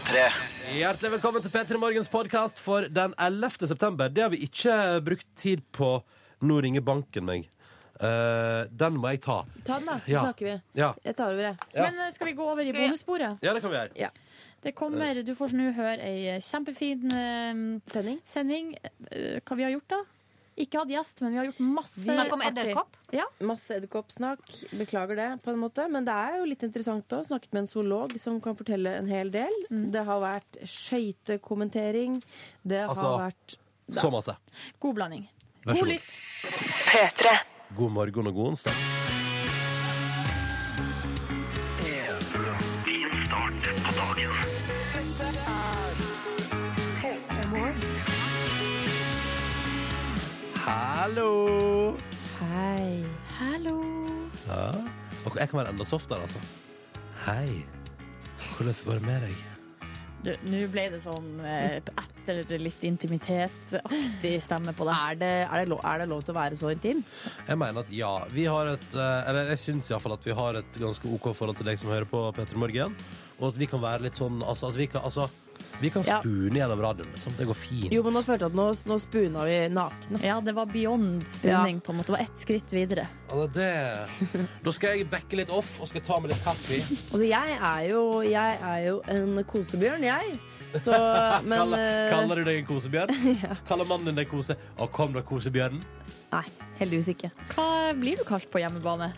P3. Hjertelig velkommen til P3 Morgens podcast for den 11. september. Det har vi ikke brukt tid på. Nå ringer banken meg. Den må jeg ta. Ta den da, så Ja. snakker vi. Ja. Jeg tar over det. Ja. Men skal vi gå over i bonussporet? Ja, det kan vi gjøre. Ja. Det kommer, du får nå høre ei kjempefin sending. Hva vi har gjort da? Ikke hatt gjest, men vi har gjort masse Snakk om artig. edderkopp. Ja. Masse edderkoppsnakk. Beklager det på en måte. Men det er jo litt interessant å snakke med en zoolog som kan fortelle en hel del. Det har vært skøytekommentering. Det har Altså, vært Så masse. God blanding. Vær så God god. lytt. P3. God morgen og god onsdag. Hallo! Hei. Hallo. Ja. Og jeg kan være enda softere, altså. Hei. Hvordan går det med deg? Du, nå ble det sånn etter litt intimitetaktig stemme på deg. Er det lov til å være så intim? Jeg mener at ja. Vi har eller jeg syns iallfall at vi har et ganske OK forhold til deg som hører på P3 Morgen. Og at vi kan være litt sånn vi kan Ja. spune gjennom radioen. Liksom. Det går fint. Jo, men nå følte jeg at nå spuna vi nakne. Ja, det var beyond spinning, på en måte. Det var ett skritt videre. Da skal jeg backe litt off og skal ta med litt kaffe. Altså, jeg er jo en kosebjørn, jeg. Så, men Kaller du deg en kosebjørn? Kaller mannen din deg kose? Og kom da, kosebjørnen? Nei, heldigvis ikke. Hva blir du kalt på hjemmebane?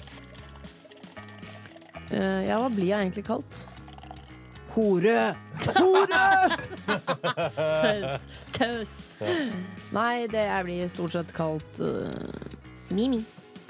Ja, hva blir jeg egentlig kalt? Hore! Tøs. Nei, jeg blir stort sett kalt Mimi.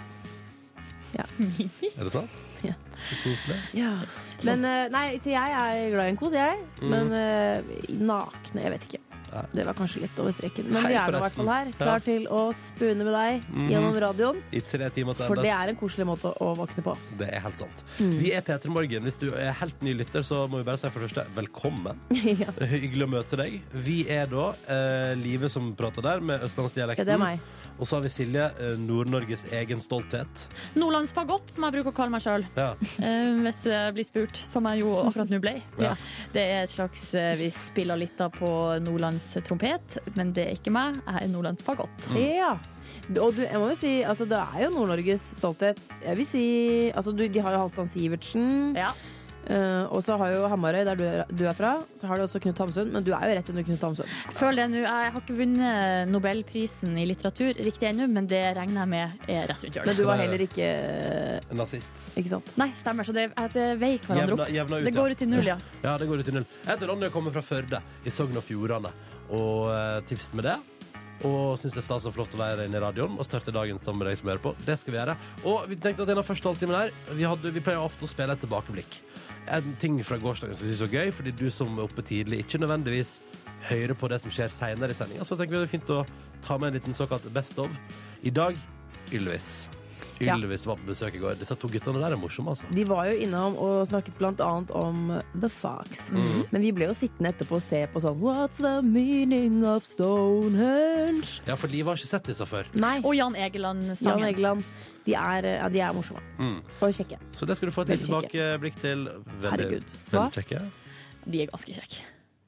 Mimi? Er det sant? Ja. Så koselig. Ja. Men nei, så jeg er glad i en kos, jeg. Men nakne, jeg vet ikke. Nei. Det var kanskje litt over streken. Men Hei, vi er nå i hvert forresten. fall her, klar til å spune med deg gjennom radioen. I 3 timer til For det endes. er en koselig måte å våkne på. Det er helt sant. Vi er P3 Morgen. Hvis du er helt ny lytter, så må vi bare si for det første velkommen. Ja. Hyggelig å møte deg. Vi er da Live som prater der, med østlandsdialekten. Ja, det er meg. Og så har vi Silje, Nord-Norges egen stolthet. Nordlandsfagott, som jeg bruker å kalle meg sjøl. Ja. Hvis jeg blir spurt, som jeg jo akkurat nå ble. Ja. Det er et slags Vi spiller litt av på nordlandstrompet, men det er ikke meg. Jeg er nordlandsfagott. Ja. Og jeg må jo si, altså det er jo Nord-Norges stolthet. Jeg vil si, altså de har jo Halvdan Sivertsen. Ja. Og så har jo Hamarøy, der du er fra, så har du også Knut Hamsun. Men du er jo rett under Knut Hamsun. Føl det nå. Jeg har ikke vunnet Nobelprisen i litteratur riktig ennå, men det regner jeg med er rett rundt Men hjørnet. du var heller ikke Nazist. Ikke sant? Nei, stemmer. Så det veier hverandre opp. Jevna ut, Det går ut i null, ja. Ja, det går ut i null. Jeg heter Ronny og kommer fra Førde, i Sogn og Fjordane. Og trives med det. Og syns det er stas og flott å være inne i radioen og starte dagen sammen med deg som hører på. Det skal vi gjøre. Og vi tenkte at denne første halvtimen her vi pleier ofte å spille et tilbakeblikk. En ting fra gårsdagen som vi synes er så gøy, fordi du som er oppe tidlig ikke nødvendigvis hører på det som skjer senere i sendingen. Så tenker vi det er fint å ta med en liten såkalt best of. I dag, Ylvis. Ja. Ylvis var på besøk i går. Disse 2 guttene der er morsomme, altså. De var jo innom og snakket blant annet om The Fox. Men vi ble jo sittende etterpå og se på sånn What's the meaning of Stonehenge? Ja, for Liv har ikke sett disse før. Nei, Og Jan Jan Egeland-sangen. Egeland. De er morsomme. Og kjekke. Så det skal du få et lite Veldig tilbakeblikk til. Herregud. Hva? Veldig kjekke. De er ganske kjekke.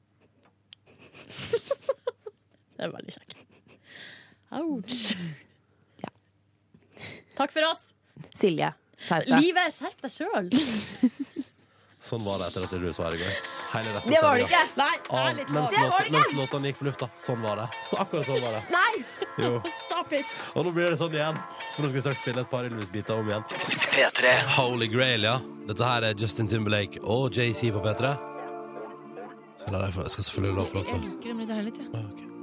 Det er veldig kjekke. Ouch. Ja. Takk for oss. Silje, skjerp deg. Livet, skjerp deg sjøl. Sånn var det etter at du svaret i går. Hele resten Det av var det sendingen. ikke! Nei, Ah, ærlig mens talt. låtene gikk på lufta. Sånn var det. Så akkurat sånn var det. Nei! Jo. Stop it. Og nå blir det sånn igjen. For nå skal vi straks spille et par Ylvis-biter om igjen. P3. Holy Grail, ja. Dette her er Justin Timberlake og JC på P3. Jeg skal selvfølgelig lov for lov til. liker dem litt herlig, ja. Ah, ok.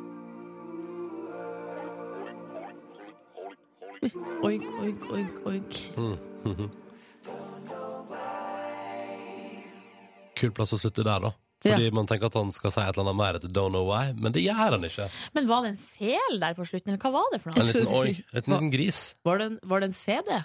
Oink, oink, oink, oink. Kul plass å slutte der, da. Fordi man tenker at han skal si et eller annet mer etter Don't Know Why, men det gjør han ikke. Men var det en sel der på slutten, eller hva var det for En noe? liten oink, en liten gris. Var det en CD?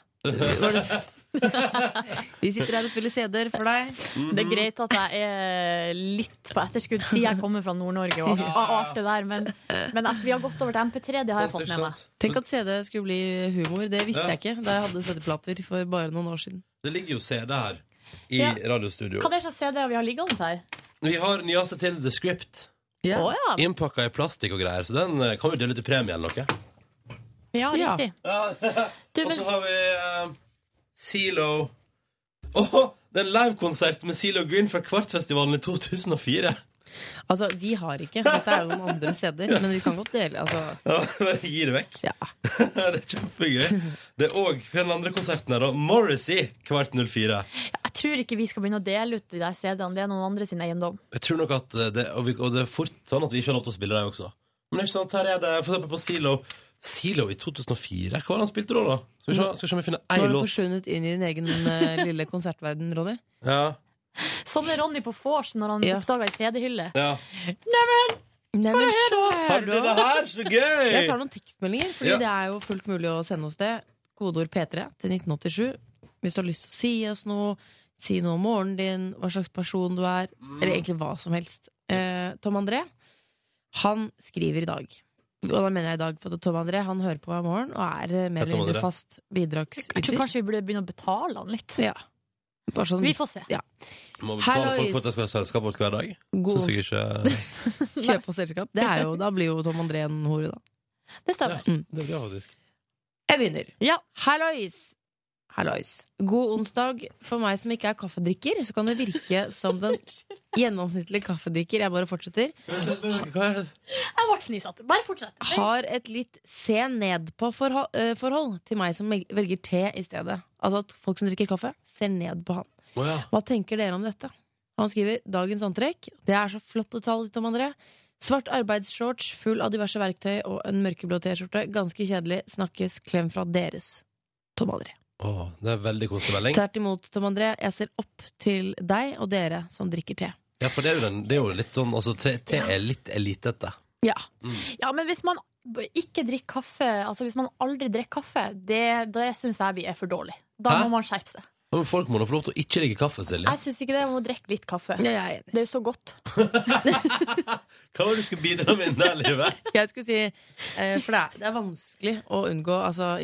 Vi sitter her og spiller CD-er for deg. Det er greit at jeg er litt på etterskudd siden jeg kommer fra Nord-Norge og alt det der, men at vi har gått over til MP3, det har jeg fått med meg. Tenk at CD skulle bli humor. Det visste jeg ikke da jeg hadde CD-plater for bare noen år siden. Det ligger jo CD her i Ja. radiostudio. Hva er det slags CD vi har liggende her? Vi har nyeste til The Script. Ja. Innpakket i plastikk og greier, så den kan vi dele ut i premie eller noe. Ja, riktig. Og så har vi Zelo. Det er en livekonsert med Zelo Green fra Kvartfestivalen i 2004. Altså, vi har ikke. Dette er jo noen andre steder, men vi kan godt dele. Altså. Ja, bare gi det vekk. Ja. Det er kjempegøy. Det er også den andre konserten her da. Morrissey, kvart 04. Jeg tror ikke vi skal begynne å dele ut de der CD-ene. Det er noen andre sin eiendom. Jeg tror nok at det, og det er fort sånn at vi ikke har lov til å spille dem også. Men det er ikke sånn at her er det, for eksempel på Zelo i 2004. Hva var det han spilte da? Skal vi se om vi finner en låt. Nå har du forsvunnet inn i din egen lille konsertverden, Ronny. Ja. Sånn er Ronny på vors når han oppdager en CD-hylle. Ja. Neimen, så Har du det her? Så gøy! Jeg tar noen tekstmeldinger, fordi det er jo fullt mulig å sende oss det. Kodeord P3 til 1987. Hvis du har lyst til å si oss noe, si noe om morgenen din, hva slags person du er, eller egentlig hva som helst. Tom André, han skriver i dag. Og da mener jeg i dag, for Tom André, han hører på hver morgen og er mer eller mindre fast bidragsyter. Jeg tror kanskje vi burde begynne å betale han litt. Ja. Sånn, vi får se. Ja. Må betale folk for at jeg skal ha selskap hver dag. Synes jeg ikke Kjøp på selskap. Det er jo, da blir jo Tom André en hore, da. Det stemmer. Det blir faktisk. Jeg begynner. Ja. Hallois. God onsdag. For meg som ikke er kaffedrikker, så kan det virke som den gjennomsnittlige kaffedrikker. Jeg bare fortsetter. Hva er det? Jeg ble fnisete. Bare fortsett. Har et litt se ned på forhold til meg som velger te i stedet. Altså at folk som drikker kaffe, ser ned på han. Hva tenker dere om dette? Han skriver dagens antrekk. Det er så flott å tale litt om, André. Svart arbeidsshorts, full av diverse verktøy og en mørkeblå t-skjorte. Ganske kjedelig. Snakkes. Klem fra deres Tom André. Det er veldig koselig melding. Tvert imot, Tom André. Jeg ser opp til deg og dere som drikker te. Ja, for det er jo litt sånn, altså te er litt elitete. Ja. Ja, men hvis man ikke drikker kaffe, altså hvis man aldri drikker kaffe, det synes jeg vi er for dårlig. Da må man skjerpe seg. Men folk må nå få lov til å ikke drikke kaffe, Silje. Jeg synes ikke det, man må drikke litt kaffe. Ja, jeg er enig. Det er jo så godt. Hva var det du skulle bidra med i det livet? Jeg skulle si, for det er vanskelig å unngå altså,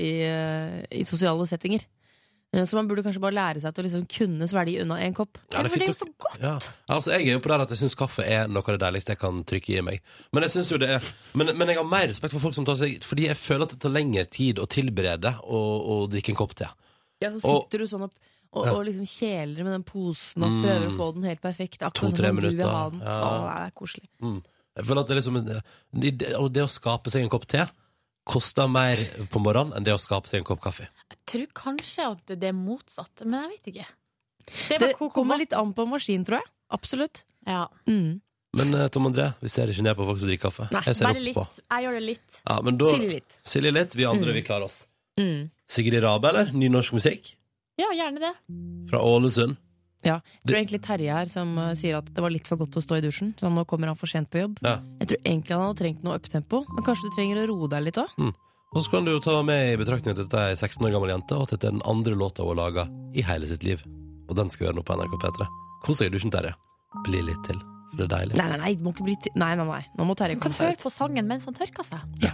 i sosiale settinger. Så man burde kanskje bare lære seg til å liksom kunne svelge unna en kopp. Ja, det er jo så godt. Ja. Altså, jeg er jo på det at jeg synes kaffe er noe av det deiligste jeg kan trykke i meg. Men jeg synes jo det er men jeg har mer respekt for folk som tar seg, fordi jeg føler at det tar lengre tid å tilberede og drikke en kopp te. Ja, så sitter du sånn opp og liksom kjeler med den posen og prøver å få den helt perfekt. Akkurat 2-3 som du vil ha minutter. den. Ja. Det er koselig. Jeg føler at det er liksom og det å skape seg en kopp te koster mer på morgenen enn det å skape seg en kopp kaffe. Jeg tror kanskje at det er motsatt, men jeg vet ikke. Det kommer litt an på maskin, tror jeg. Absolutt. Ja. Men Tom André, vi ser ikke ned på folk som drikker kaffe. Nei, bare litt. Jeg gjør det litt. Ja, men da, Silje litt. Silje litt, vi andre vi klarer oss. Sigrid Rabe, eller? Ny norsk musikk? Ja, gjerne det. Fra Ålesund. Ja, det er egentlig Terje her som sier at det var litt for godt å stå i dusjen, så nå kommer han for sent på jobb. Ja. Jeg tror egentlig han hadde trengt noe upptempo, men kanskje du trenger å roe deg litt også? Og så kan du jo ta med i betraktning at dette er en 16 år gammel jente, og at dette er den andre låta hun har laget i hele sitt liv. Og den skal vi gjøre nå på NRK P3. Kos deg i dusjen, Terje. Bli litt til, for det er deilig. Nei, det må ikke bli nei. Nå må Terje Du kan komme seg høre ut. på sangen mens han tørker seg. Ja.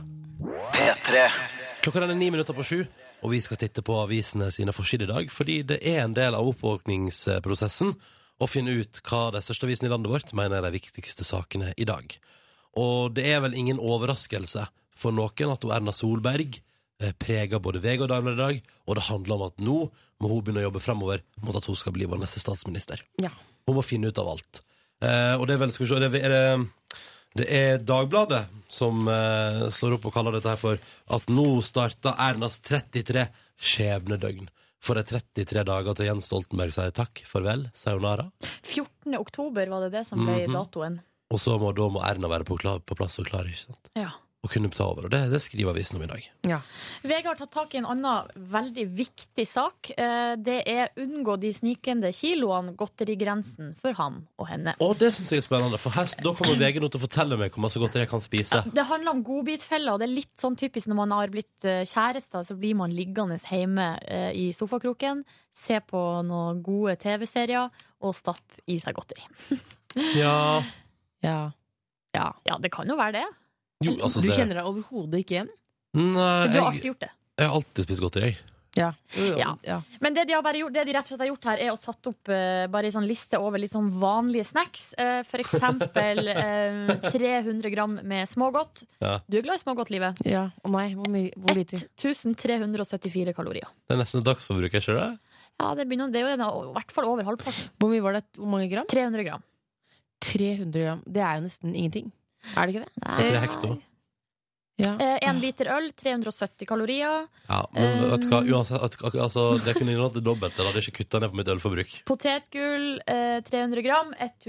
P3. Klokka er 9:09, og vi skal titte på avisene sine forsider i dag, fordi det er en del av oppvåkningsprosessen å finne ut hva de største avisene i landet vårt mener er de viktigste sakene i dag. Og det er vel ingen overraskelse for noen at Erna Solberg preger både VG og Dagbladet i dag, og det handler om at nå må hun begynne å jobbe fremover mot at hun skal bli vår neste statsminister. Ja. Hun må finne ut av alt. Og det er vel, skal vi se, det er Dagbladet som slår opp og kaller dette her for at nå starter Ernas 33 skjebnedøgn. For det er 33 dager til Jens Stoltenberg sier takk, farvel, sayonara. 14. oktober var det som ble datoen. Og så må Erna være på plass og klar, ikke sant? Ja. Og kunne ta over, og det skriver avisen om i dag. Ja. VG har tatt tak i en annen veldig viktig sak. Det er unngå de snikende kiloene, godterigrensen for ham og henne. Og det synes jeg er spennende, for da kommer VG nå til å fortelle meg hvor masse godteri jeg kan spise. Ja, det handler om godbitfeller, og det er litt sånn typisk når man har blitt kjærester, så blir man liggende hjemme i sofakroken, se på noen gode TV-serier og stapp i seg godteri. Ja. Ja, det kan jo være det. Jo, altså Du det... kjenner deg overhodet ikke igjen? Nei, Du har alltid gjort det. jeg har alltid spist godteri, jeg. Ja. Ja. Men det de har bare gjort, det de rett og slett har gjort her, er å satt opp bare en sånn liste over litt sånn vanlige snacks. For eksempel 300 gram med smågodt. Ja. Du er glad i smågodt, Livet? Ja, hvor lite? 1374 kalorier. Det er nesten et dagsforbruk, er ikke det? Ja, det er jo i hvert fall over halvparten. Hvor mye var det? Hvor mange gram? 300 gram. 300 gram. Det er jo nesten ingenting. Er det ikke det? 3 hekto. Ja. 1 liter øl, 370 kalorier. Ja, men vet du hva, uansett, altså, det kunne inneholdt det dobbelt. Jeg hadde ikke kuttet ned på mitt ølforbruk. Potetgull, 300 gram,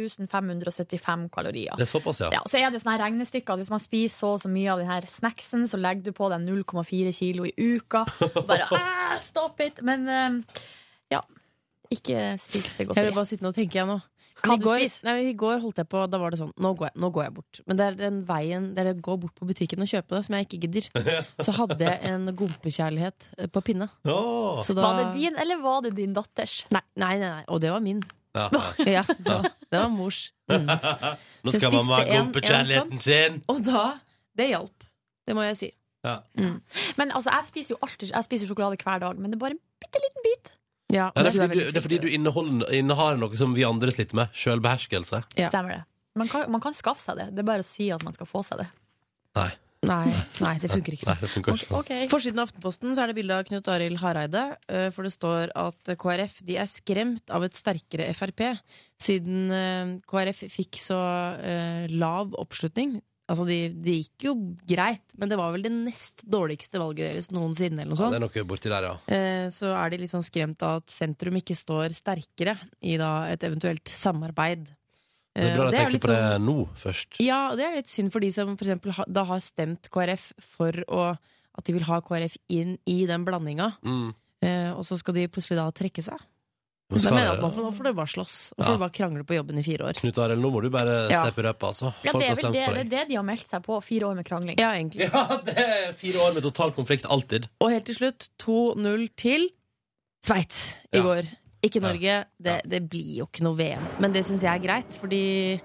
1575 kalorier. Det er såpass, ja. Ja, så er det sånne her regnestykker at hvis man spiser så mye av denne snacksen, så legger du på deg 0,4 kilo i uka. Bare, stop it! Men ja, ikke spis godteri. Jeg vil bare sitte og tenke jeg nå. Kan du spise? I går holdt jeg på, da var det sånn, nå går jeg bort. Men det er den veien der jeg går bort på butikken og kjøper det, som jeg ikke gidder. Så hadde jeg en gompekjærlighet på pinne. Oh. Så da... Var det din, eller var det din datters? Nei, og det var min. Ja. Ja, det var mors. Nå skal mamma gompe kjærligheten sin. Og da, det hjalp. Det må jeg si. Ja. Men altså, jeg spiser sjokolade hver dag, men det er bare en bitte liten bit. Ja, det er fordi du innehar noe som vi andre sliter med. Selvbeherskelse. Ja. Stemmer det. Man kan skaffe seg det. Det er bare å si at man skal få seg det. Nei, det funker ikke sånn. Nei, det funker ikke sånn. Okay. Forsiden av Aftenposten så er det bilde av Knut Arild Hareide, for det står at KrF de er skremt av et sterkere FrP, siden KrF fikk så lav oppslutning. Altså, det gikk jo greit, men det var vel det nest dårligste valget deres noensinne, eller noe sånt. Det er noe borti der, ja. Så er de litt sånn skremt av at sentrum ikke står sterkere i da et eventuelt samarbeid. Det er bra å tenke på det nå først. Ja, det er litt synd for de som for eksempel da har stemt KrF for at de vil ha KrF inn i den blandinga, og så skal de plutselig da trekke seg. Men da mener jeg at nå får du bare slåss. Nå får du bare krangle på jobben i 4 år. Knut Arild, nå må du bare steppe røpa, altså. Ja, det er vel det de har meldt seg på. 4 år med krangling. Ja, egentlig. Ja, det er 4 år med total konflikt, alltid. Og helt til slutt 2-0 til Sveits i går. Ikke Norge. Det blir jo ikke noe VM. Men det synes jeg er greit, fordi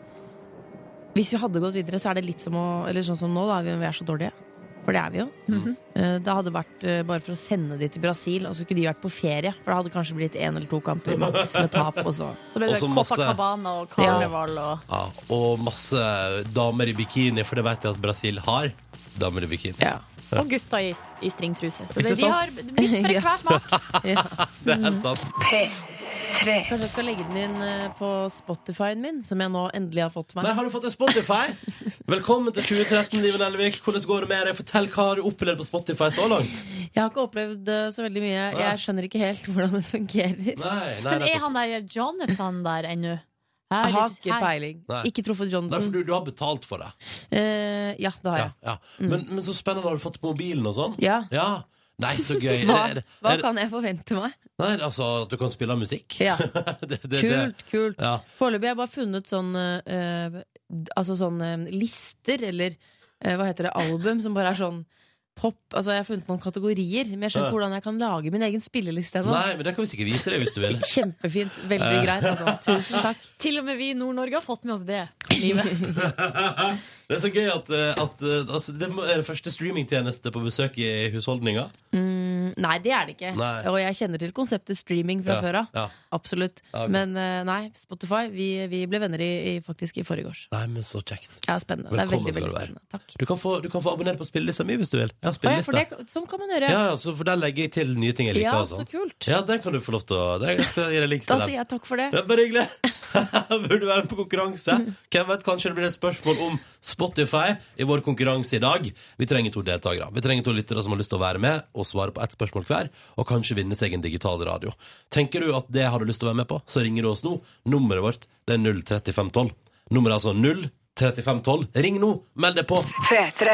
hvis vi hadde gått videre, så er det litt som eller sånn som nå, da, vi er så dårlige. For det er vi jo. Det hadde vært bare for å sende de til Brasil, og så kunne de vært på ferie. For det hadde kanskje blitt 1 eller 2 kamper maks med tap. Og så ble det Copacabana og karneval og masse damer i bikini, for det vet jeg at Brasil har. Damer i bikini. Ja. Og gutta i stringtruse. Så de har blitt for hver smak. Det er helt sant. Kanskje jeg skal legge den inn på Spotify-en min, som jeg nå endelig har fått meg. Nei, har du fått en Spotify? Velkommen til 2013, Liven Elvik. Hvordan går det med deg? Fortell hva har du opplevd på Spotify så langt. Jeg har ikke opplevd så veldig mye. Jeg skjønner ikke helt hvordan det fungerer. Men er han der Jonathan der ennå? Jeg har ikke peiling. Ikke truffet Jonathan. Nei, for du har betalt for det. Ja, det har jeg. Ja. Men så spennende, har du fått på mobilen og sånn? Ja. Nei, så gøy. Hva kan jeg forvente meg? Nei, altså at du kan spille musikk. Ja. Kult. Ja. Foreløpig har jeg bare funnet sånn lister, eller hva heter det, album, som bare er sånn pop. Altså, jeg har funnet noen kategorier, men jeg skjønner ikke hvordan jeg kan lage min egen spilleliste ennå. Nei, men det kan vi sikkert vise deg hvis du vil. Kjempefint, veldig greit, altså. Tusen takk. Til og med vi i Nord-Norge har fått med oss det. Livet. Det er så gøy at altså, det er det første streamingtjeneste på besøk i husholdninga. Nei, det er det ikke. Nei. Og jeg kjenner til konseptet streaming fra før av. Ja. Absolutt. Okay. Men nei, Spotify, vi ble venner faktisk i forgårs. Nei, men så kjekt. Ja, spennende. Velkommen, det er veldig spennende. Takk. Du kan få abonnere på spillelista mi hvis du vil. Jeg har spillelista. Sånn kan man gjøre. Ja, for der legger jeg til nye ting jeg liker. Ja, altså. så kult. Ja, den kan du få lov til å Jeg skal gi deg link til Da den. sier jeg takk for det. Ja, bare hyggelig. Burde være med på konkurranse. Hvem vet, kanskje det blir et spørsmål om Spotify i vår konkurranse i dag. Vi trenger 2 deltakere. Vi trenger 2 lyttere som har lyst til å være med og svare på ett spørsmål hver, og kanskje vinne seg en digital radio. Tenker du at det har du lyst til å være med på, så ringer du oss nå. Nummeret vårt, det er 03512. Nummeret er altså 03512. Ring nå, meld deg på. P3.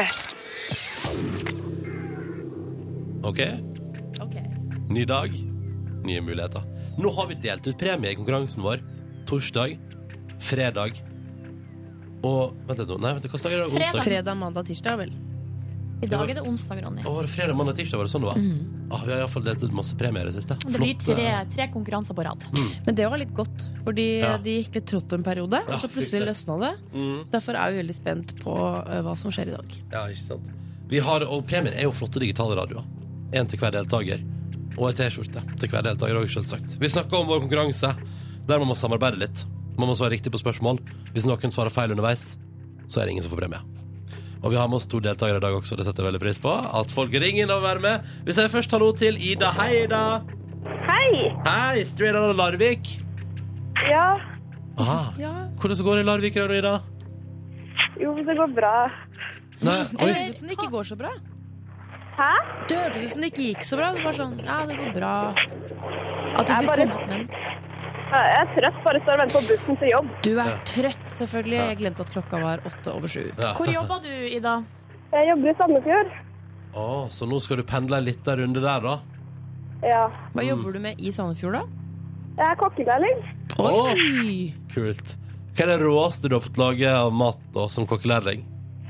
Ok. Ny dag, nye muligheter. Nå har vi delt ut premie i konkurransen vår. Torsdag, fredag og vent litt nå. Nei, hva dag er det? Onsdag? Fredag, mandag, tirsdag, vel. I dag er det onsdag, Ronny. Var det fredag, mandag, tirsdag? Var det sånn det var? Vi har i hvert fall delt ut masse premier i det siste. Det blir 3 konkurranser på rad. Men det var litt godt, fordi de gikk litt trått en periode, og så plutselig løsna det. Så derfor er vi veldig spent på hva som skjer i dag. Ja, ikke sant. Og premien er jo flotte digitale radioer. 1 til hver deltaker. Og en t-skjorte til hver deltaker også, selvsagt. Vi snakker om vår konkurranse, der man må samarbeide litt. Man må svare riktig på spørsmål. Hvis noen svarer feil underveis, så er det ingen som får premie. Og vi har med oss 2 deltakere i dag også, det setter jeg veldig pris på. At folk ringer inn og være med. Vi sier først hallo til Ida. Hei, Ida. Hei. Hei, straight out of Larvik. Ja. Ja. Hvordan går det i Larvik i dag, Ida? Jo, det går bra. Nei, Det høres ut som det ikke går så bra. Hæ? Det hørtes ut som det ikke gikk så bra. Det var sånn, ja, det går bra. At du Jeg skulle bare- komme ut med den. Jeg er trøtt, bare står og venter på bussen til jobb. Du er trøtt, selvfølgelig. Jeg glemte at klokka var 7:08. Ja. Hvor jobber du, Ida? Jeg jobber i Sandefjord. Så nå skal du pendle en liten runde der, da? Ja. Hva jobber du med i Sandefjord, da? Jeg er kokkelærling. Oi! Kult. Hva er det råeste du har fått lage av mat da, som kokkelærling?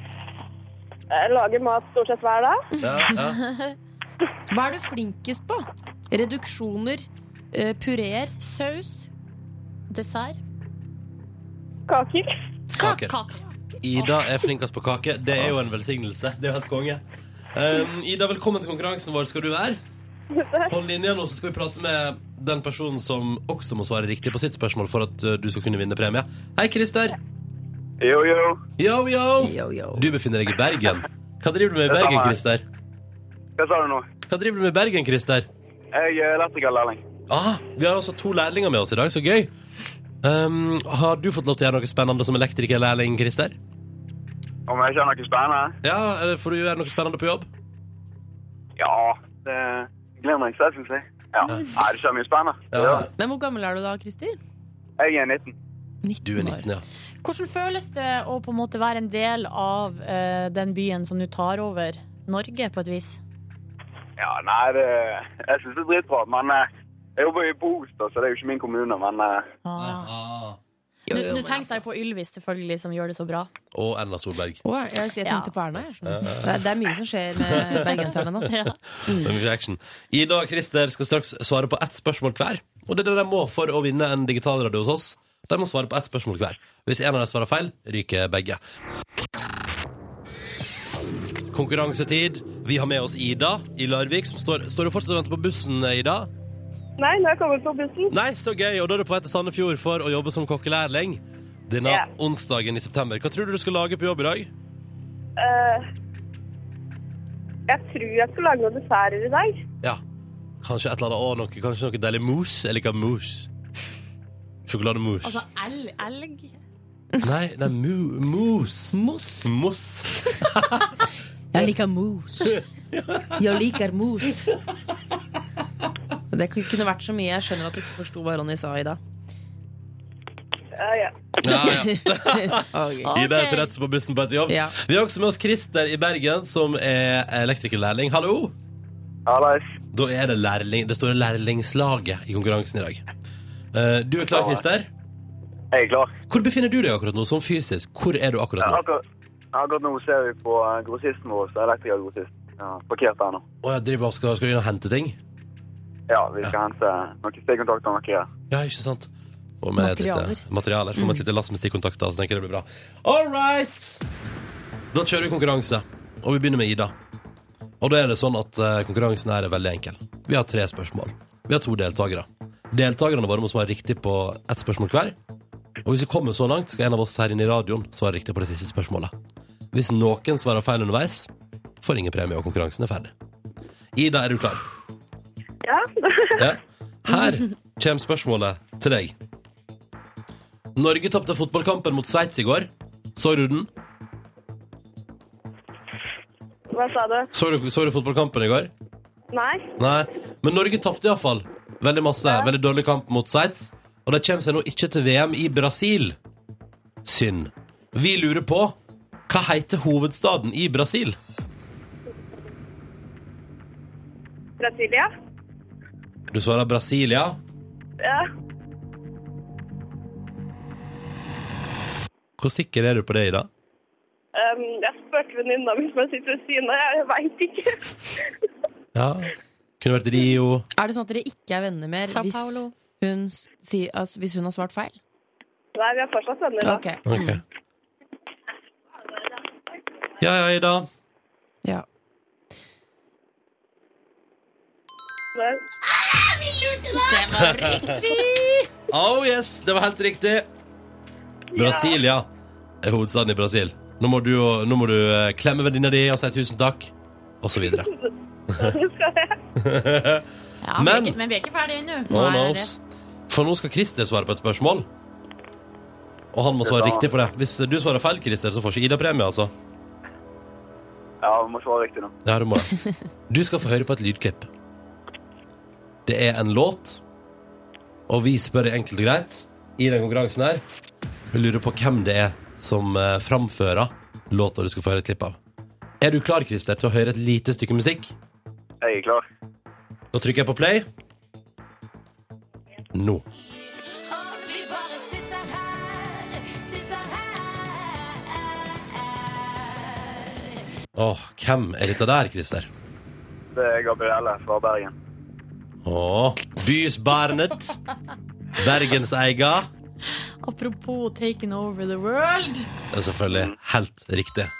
Jeg lager mat stort sett hver dag. Ja. Hva er du flinkest på? Reduksjoner, pureer, Saus? Dessert? Kaker. Kaker. Kake. Ida er flinkest på kake. Det er jo en velsignelse. Det er jo helt konge. Ida, velkommen til konkurransen vår. Skal du være? Hold linja nå, så skal vi prate med den personen som også må svare riktig på sitt spørsmål for at du skal kunne vinne premie. Hei, Christer. Jo, jo. Yo, yo. Yo, yo. Du befinner deg i Bergen. Hva driver du med i Bergen, Christer? Hva sa du nå? Hva driver du med i Bergen, Christer? Jeg er elektrikerlærling. Vi har altså 2 lærlinger med oss i dag, så gøy. Har du fått lov til å gjøre noe spennende som elektrikerlærling, Christer? Om jeg ikke har noe spennende? Ja, eller får du gjøre noe spennende på jobb? Ja, det glemmer jeg selv, synes jeg. Ja, nei, det er ikke mye spennende. Ja. Men hvor gammel er du da, Christer? Jeg er 19. 19 Du er 19, ja. Hvordan føles det å på en måte være en del av den byen som du tar over Norge på et vis? Ja, nei, jeg synes det er dritbra, men jeg jobber i Bostad, så det er jo ikke min kommune, men Nå tenkte jeg på Ylvis, selvfølgelig, som gjør det så bra. Og Erna Solberg. Jeg tenkte på Erna. Jeg skjønner. Det er mye som skjer med bergenserne nå. Ja. Det er mye action. Ida og Christer skal straks svare på 1 spørsmål hver. Og det er det de må for å vinne en digitalradio hos oss. De må svare på 1 spørsmål hver. Hvis en av dem svarer feil, ryker begge. Konkurransetid. Vi har med oss Ida i Larvik, som står du fortsatt og venter på bussen, Ida? Nei, nå har jeg kommet på bussen. Nei, så gøy. Og da er du på vei til Sandefjord for å jobbe som kokkelærling denne Ja. onsdagen i september. Hva tror du skal lage på jobb i dag? Jeg tror jeg skal lage noen desserter i dag. Ja, kanskje et eller annet, kanskje noe deilig mousse. Jeg liker mousse. Sjokolademousse. Altså, elg? Nei, mousse. Mousse. Jeg liker mus. Jeg liker mus. Det kunne vært så mye. Jeg skjønner at du ikke forsto hva Ronny sa i dag. Ja. Ja. Okay. Ida er til rett på bussen på etter jobb. Ja. Vi har også med oss Christer i Bergen, som er elektrikerlærling. Hallo! Hallais. Da er det det står lærlingslaget i konkurransen i dag. Du er klar, Christer? Jeg er klar. Hvor befinner du deg akkurat nå, sånn fysisk? Hvor er du akkurat nå? Akkurat nå ser vi på grossisten vår, så elektrikergrossist. Ja, parkert her nå. Skal du inn og hente ting? Ja, vi skal hente noen stikkontakter og noe her. Ja, ikke sant? Og med materialer. Få med et lite lass med stikkontakter, så tenker jeg det blir bra. All right! Da kjører vi konkurranse, og vi begynner med Ida. Og da er det sånn at konkurransen her er veldig enkel. Vi har 3 spørsmål. Vi har 2 deltakere. Deltakerne våre må svare riktig på 1 spørsmål hver. Og hvis vi kommer så langt, skal en av oss her inne i radioen svare riktig på det siste spørsmålet. Hvis noen svarer feil underveis, får ingen premie, og konkurransen er ferdig. Ida, er du klar? Ja. Ja. Her kommer spørsmålet til deg. Norge tapte fotballkampen mot Sveits i går. Så du den? Hva sa du? Så du fotballkampen i går? Nei. Nei, men Norge tapte i hvert fall veldig masse, veldig dårlig kamp mot Sveits. Og det kommer seg nå ikke til VM i Brasil. Synd. Vi lurer på, hva heter hovedstaden i Brasil? Brasilia? Du svarer Brasilia. Ja. Hvor sikker er du på det, Ida? Jeg spurte venninna mi som jeg sitter ved siden av. Jeg vet ikke. Ja, kunne vært Rio. Er det sånn at dere ikke er venner mer Sao Paulo. hvis hun har svart feil? Nei, vi er fortsatt venner da. Ok. Ok. Ja, Ida. Ja. det. Det var riktig! Oh yes, det var helt riktig. Brasilia er hovedstaden i Brasil. Nå må du klemme venninna di og si tusen takk, og så videre. Det skal jeg. Ja, men vi er ikke ferdige ennå. Oh, no. For nå skal Christer svare på et spørsmål. Og han må svare riktig på det. Hvis du svarer feil, Christer, så får ikke Ida premie, altså. Ja, vi må svare riktig nå. Ja, du må det. Du skal få høre på et lydklipp. Det er en låt, og vi spør enkelt og greit i den konkurransen her. Vi lurer på hvem det er som framfører låta du skal få høre et klipp av. Er du klar, Christer, til å høre et lite stykke musikk? Jeg er klar. Da trykker jeg på play. Nå. Hvem er dette der, Christer? Det er Gabrielle fra Bergen. Bysbarnet. Bergenseiga. Apropos taking over the world. Det er selvfølgelig helt riktig.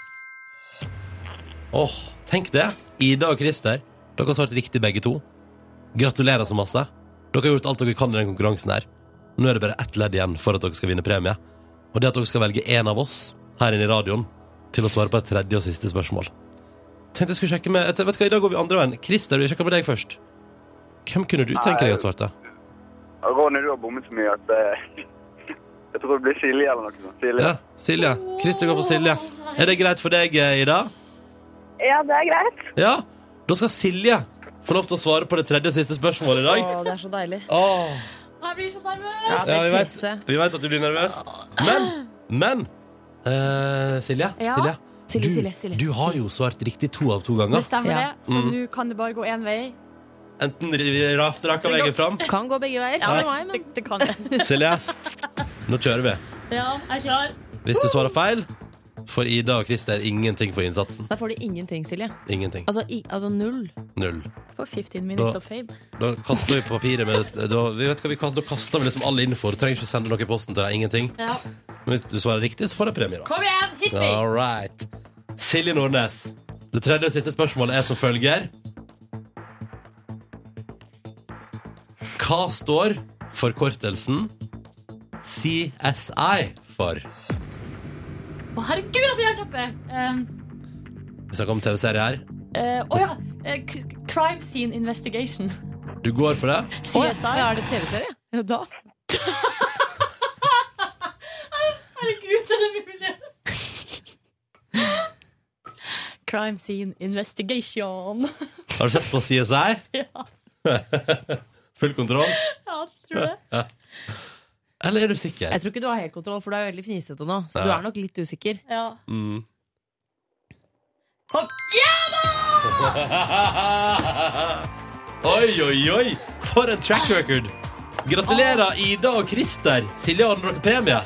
Tenk det. Ida og Christer, dere har svart riktig begge to. Gratulerer så masse. Dere har gjort alt dere kan i den konkurransen her. Nå er det bare ett ledd igjen for at dere skal vinne premie. Og det er at dere skal velge en av oss her inne i radioen til å svare på et tredje og siste spørsmål. Tenkte jeg skulle sjekke med... Vet du hva, i dag går vi andre veien. Christer, vi sjekker med deg først. Hvem kunne du tenke deg å svarte? Ronny, du har bommet så mye at jeg tror det blir Silje eller noe sånt. Silje. Ja, Silje. Christer går for Silje. Er det greit for deg, Ida? Ja, det er greit. Ja, da skal Silje få lov til å svare på det tredje og siste spørsmålet i dag. Det er så deilig. Jeg blir så nervøs. Ja, vi vet at du blir nervøs. Men Silje, Ja. Silje. Du har jo svart riktig 2 av 2 ganger. Det stemmer Ja. det, så nå kan det bare gå en vei. Enten straka veien fram. Kan gå begge veier. Ja, Ja, meg, men... det kan det. Silje, nå kjører vi. Ja, jeg er klar. Hvis du svarer feil, får Ida og Christer ingenting for innsatsen. Da får de ingenting, Silje. Ingenting. Altså 0. 0. For 15 minutes of fame. Da kaster vi papiret med da kaster vi liksom alle info. Du trenger ikke sende noe i posten til deg. Ingenting. Ja. Men hvis du svarer riktig, så får du premie da. Kom igjen, hit me! All right. Silje Nordnes. Det tredje og siste spørsmålet er som følger. Hva står forkortelsen CSI for? Herregud, at jeg klapper! Vi snakker om TV-serie her. Crime Scene Investigation. Du går for det? CSI. Ja, er det TV-serie? Ja, da. Herregud, er det mulig? Crime Scene Investigation. Har du sett på CSI? Ja. Full kontroll? Ja, tror det. Ja. Eller er du sikker? Jeg tror ikke du har helt kontroll, for du er veldig fnisete nå. Så Ja. du er nok litt usikker. Ja. Kom. Ja da! Oi. For en track record. Gratulerer, Ida og Christer. Silje, har dere premie?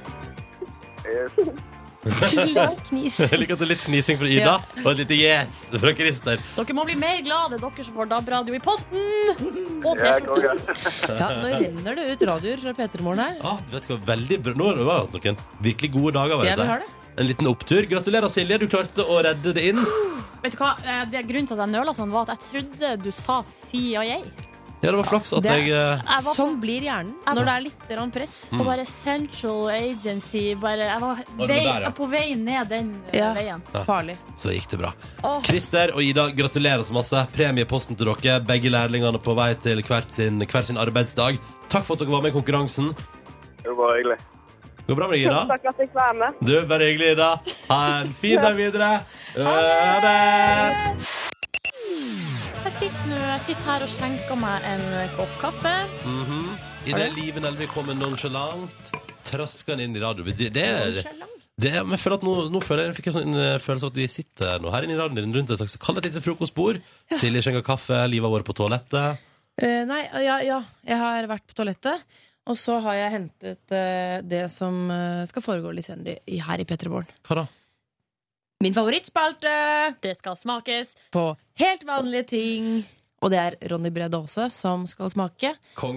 Knis. Jeg liker at det er litt fnising fra Ida, Ja. og et lite yes fra Christer. Dere må bli mer glade, dere som får DAB-radio i posten. Og Ja, T-skjorte. konge. Ja, nå renner det ut radioer fra P3morgen her. Du vet hva, veldig bra. Nå har det vært noen virkelig gode dager, vil Ja, jeg vi si. har det. En liten opptur. Gratulerer, Silje. Du klarte å redde det inn. Vet du hva, det er grunnen til at jeg nøla sånn, var at jeg trodde du sa CIA. Ja, det var flaks at Det er- jeg Jeg var på, Sånn blir hjernen når det er litt grann press. på bare Central Agency. Jeg var det der, ja. på vei ned den Ja. veien. Farlig. Så gikk det bra. Åh. Christer og Ida, gratulerer så masse. Premieposten til dere. Begge lærlingene på vei til hver sin arbeidsdag. Takk for at dere var med i konkurransen. Det var hyggelig. Går bra med deg, Ida? Takk for at jeg fikk være med. Du, bare hyggelig, Ida. Ha en fin dag videre. Ha det! Jeg sitter her og skjenker meg en kopp kaffe. I det livet Nelvik kommer nonchalant, trasker han inn i radio. Men jeg føler at nå fikk jeg sånn følelse av at vi sitter nå her inne i radioen rundt et slags kall et lite frokostbord. Silje skjenker kaffe, Liv har vært på toalettet. Nei, ja. Jeg har vært på toalettet. Og så har jeg hentet det som skal foregå litt senere her i P3 Morgen. Hva da? Min favorittspalte Det skal smakes. på helt vanlige ting. Og det er Ronny Brede Aase som skal smake. Konge.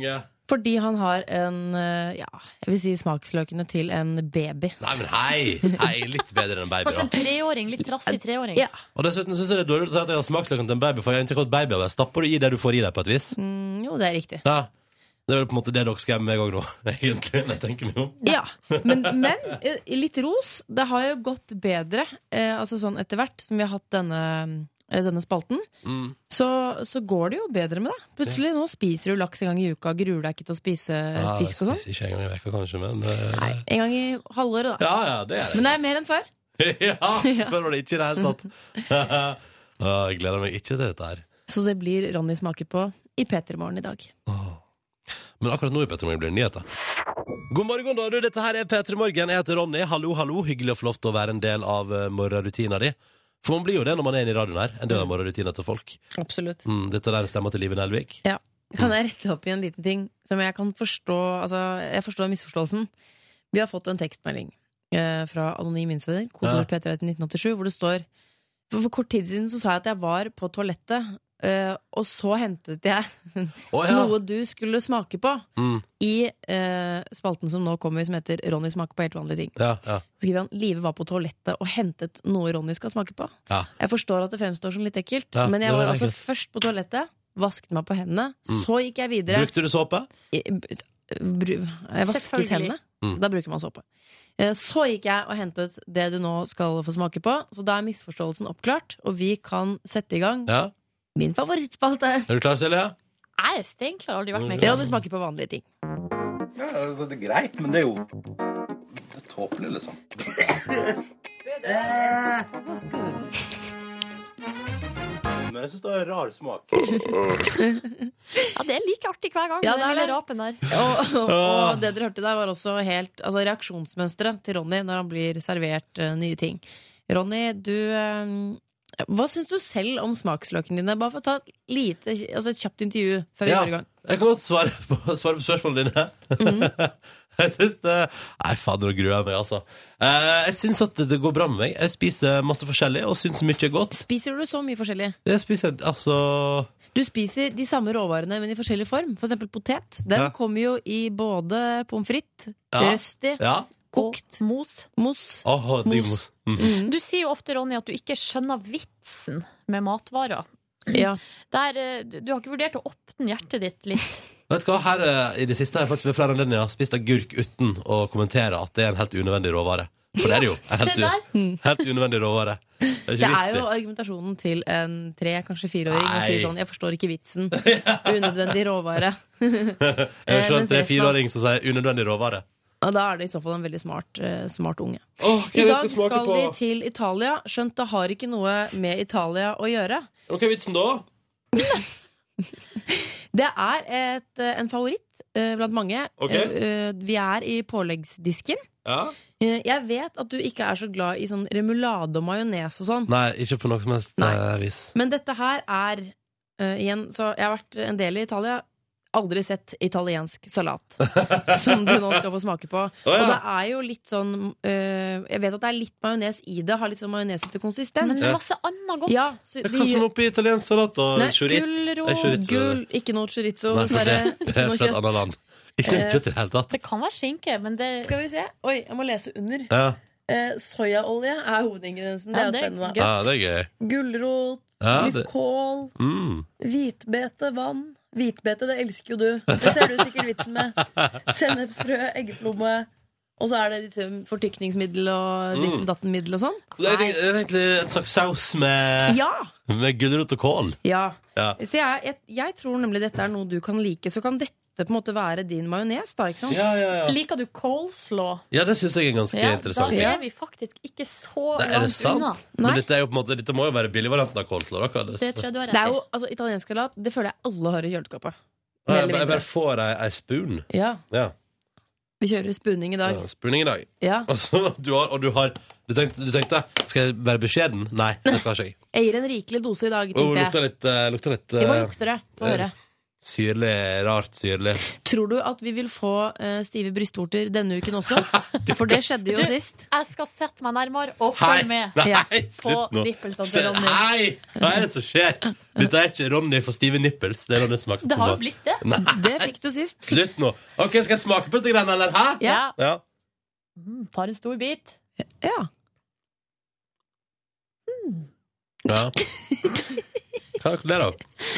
Fordi han har en, jeg vil si smaksløkene til en baby. Nei, men hei, litt bedre enn en baby Kanskje en da. treåring, litt trassig treåring. Ja. Og dessuten synes jeg det er dårlig å si at jeg har smaksløkene til en baby, for jeg har inntrykk av at babyer stapper du i det du får i deg på et vis. Jo, det er riktig. Ja, det er vel på en måte det dere skal med meg også nå, egentlig, når jeg tenker meg om. Ja, men litt ros. Det har jo gått bedre, altså sånn etter hvert som vi har hatt denne spalten, så går det jo bedre med deg. Plutselig, nå spiser du laks en gang i uka, gruer deg ikke til å spise fisk og sånn. Jeg spiser ikke en gang i vekka kanskje, men... Nei, en gang i halvåret da. Ja, det er det. Men det er mer enn før. Ja, før var det ikke i det hele tatt. Jeg gleder meg ikke til dette her. Så det blir Ronny smaker på i P3 Morgen i dag. Men akkurat nå i P3 Morgen blir det nyheter. God morgen da, dette her er P3 Morgen. Jeg heter Ronny, hallo, hyggelig å få lov til å være en del av morgenrutina di. For man blir jo det når man er inne i radioen her. En del av morgenrutina til folk. Absolutt. Dette der stemmer til Live Nelvik. Ja. Kan jeg rette opp i en liten ting som jeg kan forstå? Altså, jeg forstår misforståelsen. Vi har fått en tekstmelding fra Anonym Innsender, kodord P3 til 1987, hvor det står: for kort tid siden så sa jeg at jeg var på toalettet, og så hentet jeg noe du skulle smake på i spalten som nå kommer, som heter Ronny smaker på helt vanlige ting. Så skriver han: Live var på toalettet og hentet noe Ronny skal smake på. Jeg forstår at det fremstår som litt ekkelt, men jeg var altså først på toalettet, vasket meg på hendene, så gikk jeg videre. Brukte du såpe? Jeg vasket hendene. Da bruker man såpe. Så gikk jeg og hentet det du nå skal få smake på. Så da er misforståelsen oppklart, og vi kan sette i gang min favorittspalte. Er du klar, Silje? Jeg er steinklar, aldri vært med. Det hadde smaker på vanlige ting. Ja, altså, det er greit, men det er jo det er tåpelig, liksom. Men jeg synes det er en rar smak. Ja, det er like artig hver gang. Ja, det er det. Rapen der. Og det dere hørte der var også helt, altså reaksjonsmønstret til Ronny når han blir servert nye ting. Ronny, hva synes du selv om smaksløkene dine? Bare for å ta et kjapt intervju før vi går i gang. Jeg kan godt svare på spørsmålene dine. Jeg synes det... Nei, fader, nå gruer jeg meg, altså. Jeg synes at det går bra med meg. Jeg spiser masse forskjellig, og synes mye er godt. Spiser du så mye forskjellig? Jeg spiser, altså... Du spiser de samme råvarene, men i forskjellig form. For eksempel potet. Den kommer jo i både pommes frites, røstig, kokt, mos. Mos. Du sier jo ofte, Ronny, at du ikke skjønner vitsen med matvarer. Ja. Du har ikke vurdert å åpne hjertet ditt litt? Vet du hva, her i det siste har jeg faktisk ved flere anledninger spist agurk uten å kommentere at det er en helt unødvendig råvare. For det er det jo. Helt unødvendig råvare. Det er jo argumentasjonen til en 3, kanskje 4-åring å si sånn: jeg forstår ikke vitsen. Unødvendig råvare. Jeg skjønner en 3-4-åring som sier unødvendig råvare. Og da er det i så fall en veldig smart unge. I dag skal vi til Italia. Skjønt det har ikke noe med Italia å gjøre. Hva er vitsen da? Det er en favoritt blant mange. Vi er i påleggsdisken. Jeg vet at du ikke er så glad i sånn remulade og majones og sånn. Nei, ikke på noe som helst vis. Men dette her er igjen, så jeg har vært en del i Italia. Aldri sett italiensk salat som du nå skal få smake på. Og det er jo litt sånn jeg vet at det er litt majones i det. Har litt sånn majonesete konsistens. Men masse annet godt. Hva som oppi italiensk salat og Gulrot. Ikke noe chorizo. Det er fra et annet land. Ikke noe kjøtt i det hele tatt. Det kan være skinke, men det... Skal vi se. Oi, jeg må lese under. Soyaolje er hovedingrediensen. Det er jo spennende. Det er gøy. Gulrot, litt kål, hvitbete, vann. Hvitbete, det elsker jo du. Det ser du sikkert vitsen med. Sennepsfrø, eggeplomme. Og så er det litt fortykningsmiddel og ditten dattenmiddel og sånn. Det er egentlig en slags saus med gulrot og kål. Så jeg tror nemlig dette er noe du kan like. Så kan dette på en måte være din majones da, ikke sant? Liker du coleslaw? Ja, det synes jeg er ganske interessant. Da er vi faktisk ikke så langt unna. Men dette er jo på en måte, dette må jo være billigvarianten av coleslaw. Det tror jeg du har rett i. Det er jo, altså, italiensk salat, det føler jeg alle har i kjøleskapet. Jeg bare får ei spoon. Ja. Vi kjører spooning i dag. Spooning i dag. Altså, du tenkte, skal jeg være beskjeden? Nei, det skal ikke jeg. Jeg gir en rikelig dose i dag, tenkte jeg. Lukter litt Hva lukter det? Få høre. Syrlig, rart syrlig. Tror du at vi vil få stive brystvorter denne uken også? For det skjedde jo sist. Jeg skal sette meg nærmere og følge med Nei, på slutt nå. nippelsene til Ronny. Nei, hva det som skjer? Dette ikke Ronny for stive nippels. Det Ronny smaker på. Det har jo blitt det. Nei, Det fikk du sist. slutt nå. Ok, skal jeg smake på dette greiene, eller? Hæ? Ja. Tar en stor bit. Ja. Ja. Hva er det da?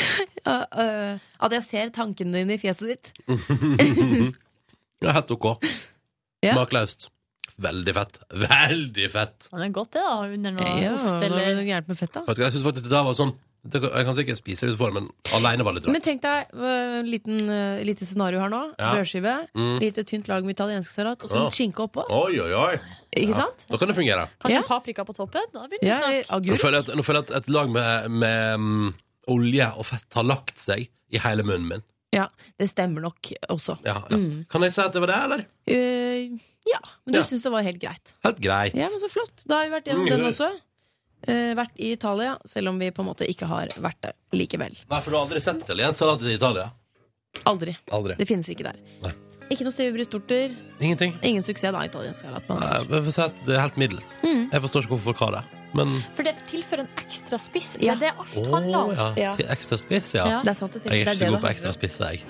At jeg ser tanken din i fjeset ditt. Ja, helt ok. Ja. Smakløst. Veldig fett. Veldig fett. Det er godt det da, under noe Ja, ost hva er eller... det gærent med fett da? Vet du hva, jeg synes faktisk det der var sånn jeg kan sikkert spise det hvis du får det, men alene var litt rart. Men tenk deg lite scenario her nå. Ja. Brødskive, lite tynt lag med italiensk salat, og så litt skinke oppå. Oi. Ikke sant? Da kan det fungere. Kanskje Ja. en paprika på toppen? Da begynner Ja, det eller snart. agurk. Nå føler jeg at et lag med olje og fett har lagt seg i hele munnen min. Ja, det stemmer nok også. Ja. Kan jeg si at det var det, eller? Ja, men du Ja. synes det var helt greit. Helt greit. Ja, men så flott. Da har vi vært gjennom den også. Vært i Italia, selv om vi på en måte ikke har vært der likevel. Nei, for du har aldri sett italiensk salat i Italia? Aldri. Det finnes ikke der. Nei. Ikke noe stive brystvorter. Ingenting? Ingen suksess da, italiensk salat. Nei, jeg får si at det er helt middels. Jeg forstår ikke hvorfor folk har det. Men For det tilfører en ekstra spiss. Ja. Det er det alt handler om. Ja. Til ekstra spiss, ja. Ja. Det er sant, det Jeg er ikke så god på det ekstra spiss, jeg.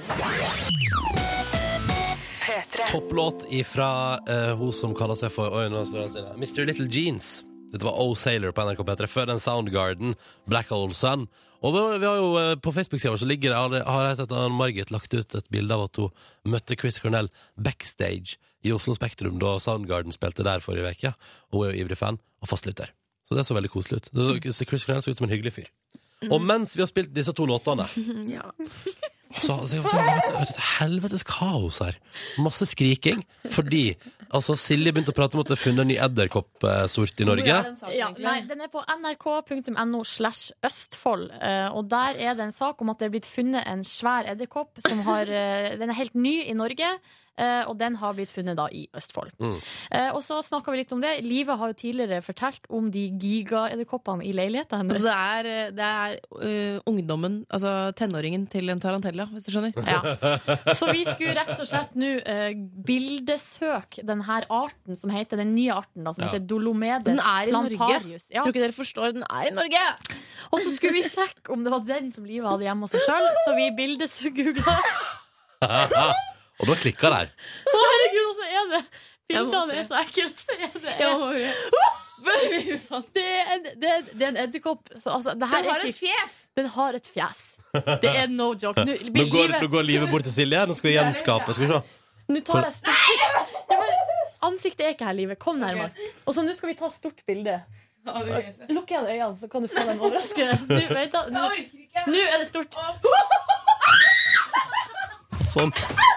Topplåt ifra hun som kaller seg for Oi, nå står han sine Mr. Little Jeans. Dette var O Sailor på NRK P3. Før den Soundgarden, Black Hole Sun. Og vi har jo på Facebook-siden vår så ligger det har jeg sett at Margit lagt ut et bilde av at hun møtte Chris Cornell backstage i Oslo Spektrum da Soundgarden spilte der forrige veke. Og hun er jo ivrig fan og fastlytter. Så det så veldig koselig ut. Chris Cornell så ut som en hyggelig fyr. Og mens vi har spilt disse to låtene Ja. så jeg vet et helvetes kaos her. Masse skriking. Fordi Silje begynte å prate om at det er funnet en ny edderkoppsort i Norge. Ja, nei, den er på nrk.no/Østfold. Og der er det en sak om at det er blitt funnet en svær edderkopp som har den er helt ny i Norge. Og den har blitt funnet da i Østfold. Og så snakket vi litt om det. Live har jo tidligere fortalt om de giga-edderkoppene i leiligheten hennes. Altså det er ungdommen, altså tenåringen til en tarantella, hvis du skjønner. Ja. Så vi skulle rett og slett nå bildesøke den her arten som heter, den nye arten da, som heter Dolomedes Den er i Norge. plantarius. Ja. Tror ikke dere forstår, den er i Norge! Og så skulle vi sjekke om det var den som Live hadde hjemme hos seg selv. Så vi bildesgooglet. Og da klikket der. Herregud, og så er det bildene er så ekle. Så er det er en edderkopp. Så, altså, det her Den har er et ikke, fjes! den har et fjes. Det er no joke. Nå går livet bort til Silje. Nå skal vi gjenskape. Skal vi se. Nå tar jeg stort. Ja, men, ansiktet er ikke her, Livet. Kom nærmere. Og så nå skal vi ta stort bilde. Lukk igjen øynene, så kan du få den overraskende. Nå er det stort. Sånn.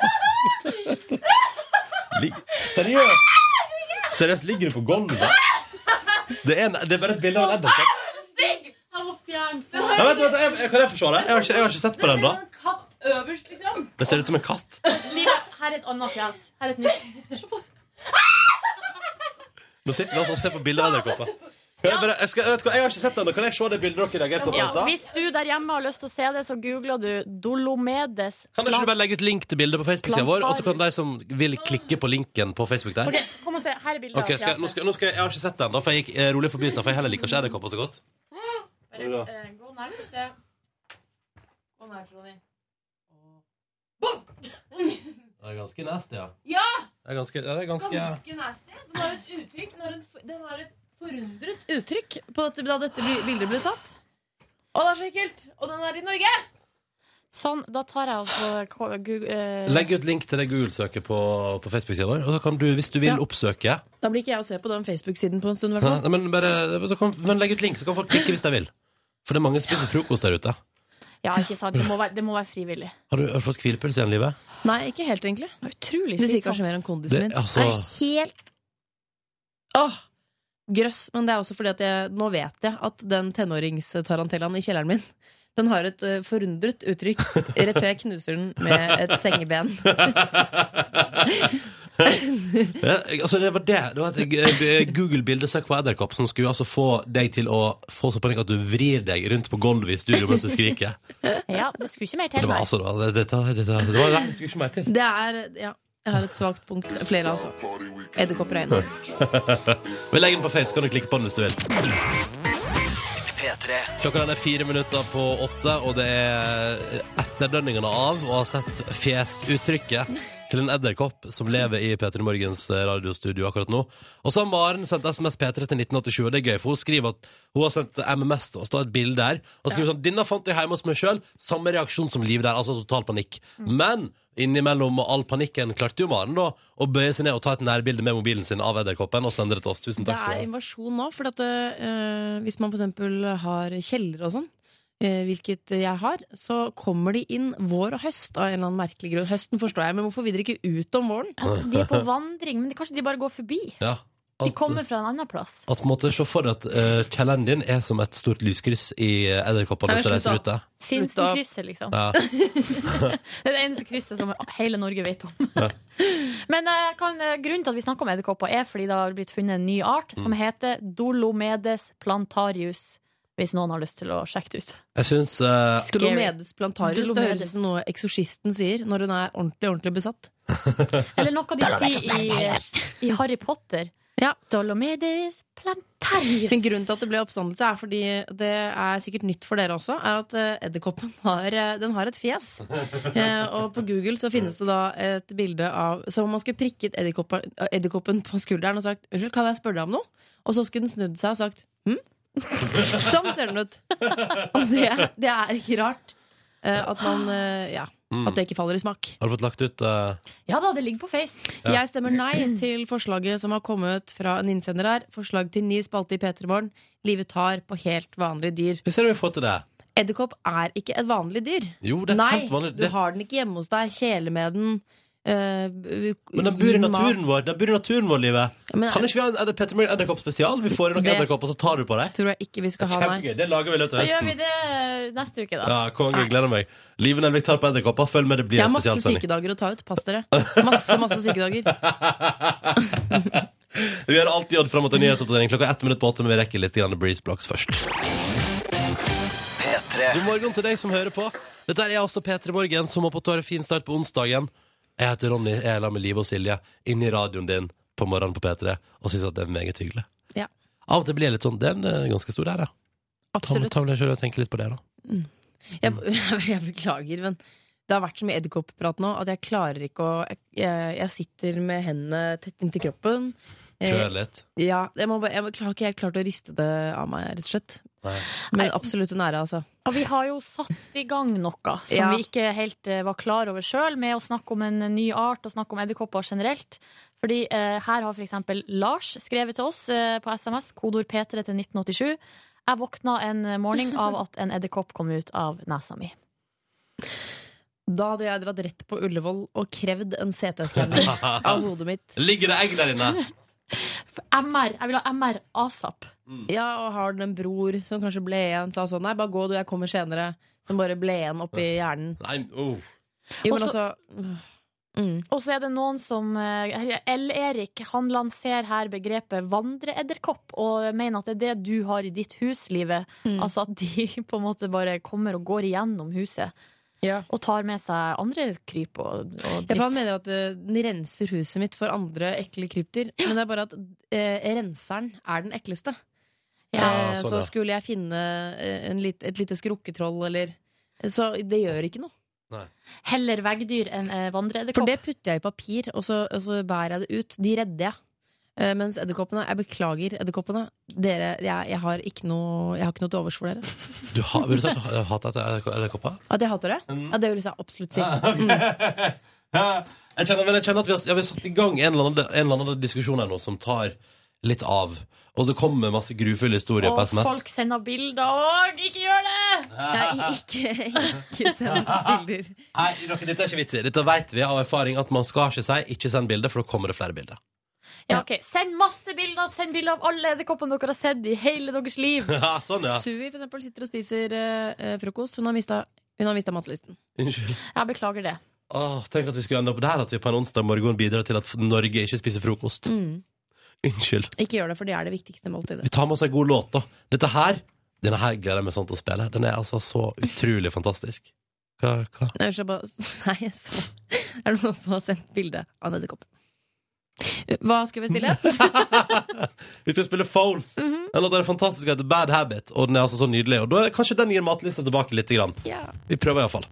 Seriøst, ligger du på gulvet? Det er bare et bilde av en edderkopp. Han må fjerne. Ja, vent, kan jeg få se det? Jeg har ikke sett på den da. Katt øverst, liksom. Det ser ut som en katt. Livet, her er et annet fjes. Her er et nytt. Nå sitter vi altså og ser på bildet av edderkoppa. Jeg har ikke sett den. Kan jeg se det bildet dere reagerte såpass da? Hvis du der hjemme har lyst til å se det, så googler du Dolomedes. Kan ikke du bare legge ut link til bildet på Facebook-siden vår, og så kan de som vil klikke på linken på Facebook der. Ok, kom og se, her er bildet Ok, av fjeset. jeg har ikke sett den da, for jeg gikk rolig forbi, så jeg heller liker ikke edderkopper så godt. Gå nærmere og se. Gå nær, Ronny. Det er ganske nasty, ja. Ja! Det er ganske Ganske nasty. Den har et uttrykk. Den har et forundret uttrykk på da dette bildet ble tatt. Å, det er så ekkelt! Og den er i Norge! Sånn, da tar jeg altså Legg ut link til det Google-søket på Facebook-siden vår, og så kan du, hvis du vil oppsøke. Da blir ikke jeg å se på den Facebook-siden på en stund, i hvert fall. Men legg ut link, så kan folk klikke hvis de vil. For det er mange som spiser frokost der ute. Ja, ikke sant, det må være frivillig. Har du fått hvilepuls igjen, Livet? Nei, ikke helt, egentlig. Utrolig Det sier slitsomt. kanskje mer om kondisen min. Altså- Det er helt grøss. Men det er også fordi at nå vet jeg at den tenåringstarantellaen i kjelleren min, Den har et forundret uttrykk rett før jeg knuser den med et sengeben. Altså det var et Google-bildesøk på edderkopp som skulle altså få deg til å få så panikk at du vrir deg rundt på gulvet i studio mens du skriker. Ja, det skulle ikke mer til. Det var altså det skulle ikke mer til. Det er, ja, jeg har et svagt punkt. Flere altså. Edderkopper er inne. Vi legger den på Face, kan du klikke på den hvis du vil. Klokka den 4 minutter på 8, og det etterdønningene av å ha sett fjesuttrykket til en edderkopp som lever i P3 Morgens radiostudio akkurat nå. Og så har Maren sendt SMS P3 til 1987, og det er gøy, for hun skriver at hun har sendt MMS og står et bilde der, og skriver sånn, denne fant jeg hjemme hos meg selv, samme reaksjon som Liv der, altså total panikk. Men innimellom all panikken klarte jo Maren da å bøye seg ned og ta et nærbilde med mobilen sin av edderkoppen og sende det til oss. Tusen takk skal du ha. Det er invasjon nå, for at, hvis man for eksempel har kjeller og sånn, hvilket jeg har, så kommer de inn vår og høst av en eller annen merkelig grunn. Høsten forstår jeg, men hvorfor vil dere ikke ut om våren? De er på vandring, men kanskje de bare går forbi. Ja. De kommer fra en annen plass. At måtte se for deg at kjelleren din er som et stort lyskryss i edderkoppene som reiser ute. Sinsenkrysset, liksom. Ja. Det er det eneste krysset som hele Norge vet om. Ja. Men grunnen til at vi snakker om edderkopper er fordi det har blitt funnet en ny art som heter Dolomedes plantarius. Hvis noen har lyst til å sjekke det ut. Jeg synes Dolomedes plantarius, det høres ut som noe eksorsisten sier når hun er ordentlig besatt. Eller noe de sier i Harry Potter. Ja. Dolomedes plantarius. Men grunnen til at det ble oppstandelse er fordi det er sikkert nytt for dere også, er at edderkoppen har et fjes. Og på Google så finnes det da et bilde av, så om man skulle prikket edderkoppen på skulderen og sagt, unnskyld, kan jeg spørre deg om noe? Og så skulle den snudd seg og sagt, sånn ser den ut. Og det er ikke rart at man, at det ikke faller i smak. Har du fått lagt ut Ja da, det ligger på Face. Jeg stemmer nei til forslaget som har kommet fra en innsender her. Forslag til ny spalte i P3 Morgen. Livet tar på helt vanlige dyr. Hvordan ser du vi får til det? Edderkopp er ikke et vanlig dyr. Jo, det er helt vanlig. Du har den ikke hjemme hos deg. Kjele med den. Men den bor i naturen vår. Livet. Men, kan ikke vi ha en P3 Morgen edderkopp spesial? Vi får noen edderkopp, og så tar du på deg. Tror jeg ikke vi skal ha, nei. Det lager vi løpet av høsten. Da gjør vi det neste uke da. Ja, kongen, gleder meg. Livet Nelvik tar på edderkopper. Følg med, det blir en spesialsending. Jeg har masse sykedager å ta ut, pass dere. Masse sykedager. Vi gjør alltid jodd frem mot en nyhetsoppdatering klokka 1:08, men vi rekker litt grann Breeze Blocks først. God morgen til deg som hører på. Dette er også P3 Morgen, som må på tåre fin start på onsdagen. Jeg heter Ronny, jeg er sammen med Liv og Silje inne i radioen din på morgenen på P3 og synes at det er meget hyggelig. Ja. Av og til blir jeg litt sånn, det er en ganske stor ære. Absolutt. Ta vel selv og tenke litt på det da. Jeg beklager, men det har vært så mye edderkopprat nå at jeg klarer ikke å jeg sitter med hendene tett inntil kroppen. Kjør litt. Ja, jeg har ikke helt klart å riste det av meg, rett og slett. Nei. Men absolutt en ære, altså. Og vi har jo satt i gang noe som vi ikke helt var klar over selv, med å snakke om en ny art og snakke om edderkopper generelt. Fordi her har for eksempel Lars skrevet til oss på SMS, kodord P3 til 1987. Jeg våkna en morgen av at en edderkopp kom ut av nesa mi. Da hadde jeg dratt rett på Ullevål og krevd en CT-skanning av hodet mitt. Ligger det egg der inne? MR, jeg vil ha MR ASAP. Ja, og har den en bror som kanskje ble igjen, sa sånn, nei, bare gå du, jeg kommer senere, som bare ble igjen oppi hjernen. Nei, Jo, men altså Og så er det noen som L-Erik, han lanserer her begrepet vandreedderkopp, og mener at det er det du har i ditt huslivet. Altså at de på en måte bare kommer og går igjennom huset. Ja. Og tar med seg andre kryp og dritt. Jeg mener at den renser huset mitt for andre ekle krypdyr. Men det er bare at renseren er den ekleste. Så skulle jeg finne et lite skrukketroll eller, så det gjør ikke noe. Nei. Heller veggdyr enn vandreedderkopp. For det putter jeg i papir, og så bærer jeg det ut. De redder jeg. Mens edderkoppene, jeg beklager edderkoppene, jeg har ikke noe til overs for dere. Vil du si at du hater edderkopper? At jeg hater det? Ja, det vil jeg absolutt si. Jeg kjenner at vi har satt i gang en eller annen diskusjon her nå som tar litt av. Og det kommer masse grufulle historier på SMS. Og folk sender bilder og ikke gjør det! Ikke send bilder. Nei, dette er ikke vits i. Dette vet vi av erfaring at man skal ikke si ikke send bilder, for da kommer det flere bilder. Ja, ok. Send masse bilder. Send bilder av alle edderkoppene dere har sett i hele deres liv. Ja, sånn, ja. Suvi for eksempel sitter og spiser frokost. Hun har mistet matlysten. Unnskyld. Jeg beklager det. Tenk at vi skulle ende opp der, at vi på en onsdag morgen bidrar til at Norge ikke spiser frokost. Unnskyld. Ikke gjør det, for det er det viktigste måltidet. Vi tar med oss en god låt, da. Denne her gleder jeg meg sånn til å spille. Den er altså så utrolig fantastisk. Hva? Nei, jeg så er det noen som har sendt bilde av en edderkopp. Hva skal vi spille? Vi skal spille Foles. Den låten er fantastisk, heter Bad Habit, og den er altså så nydelig. Og da kanskje den gir matlista tilbake litt grann. Ja. Vi prøver i hvert fall.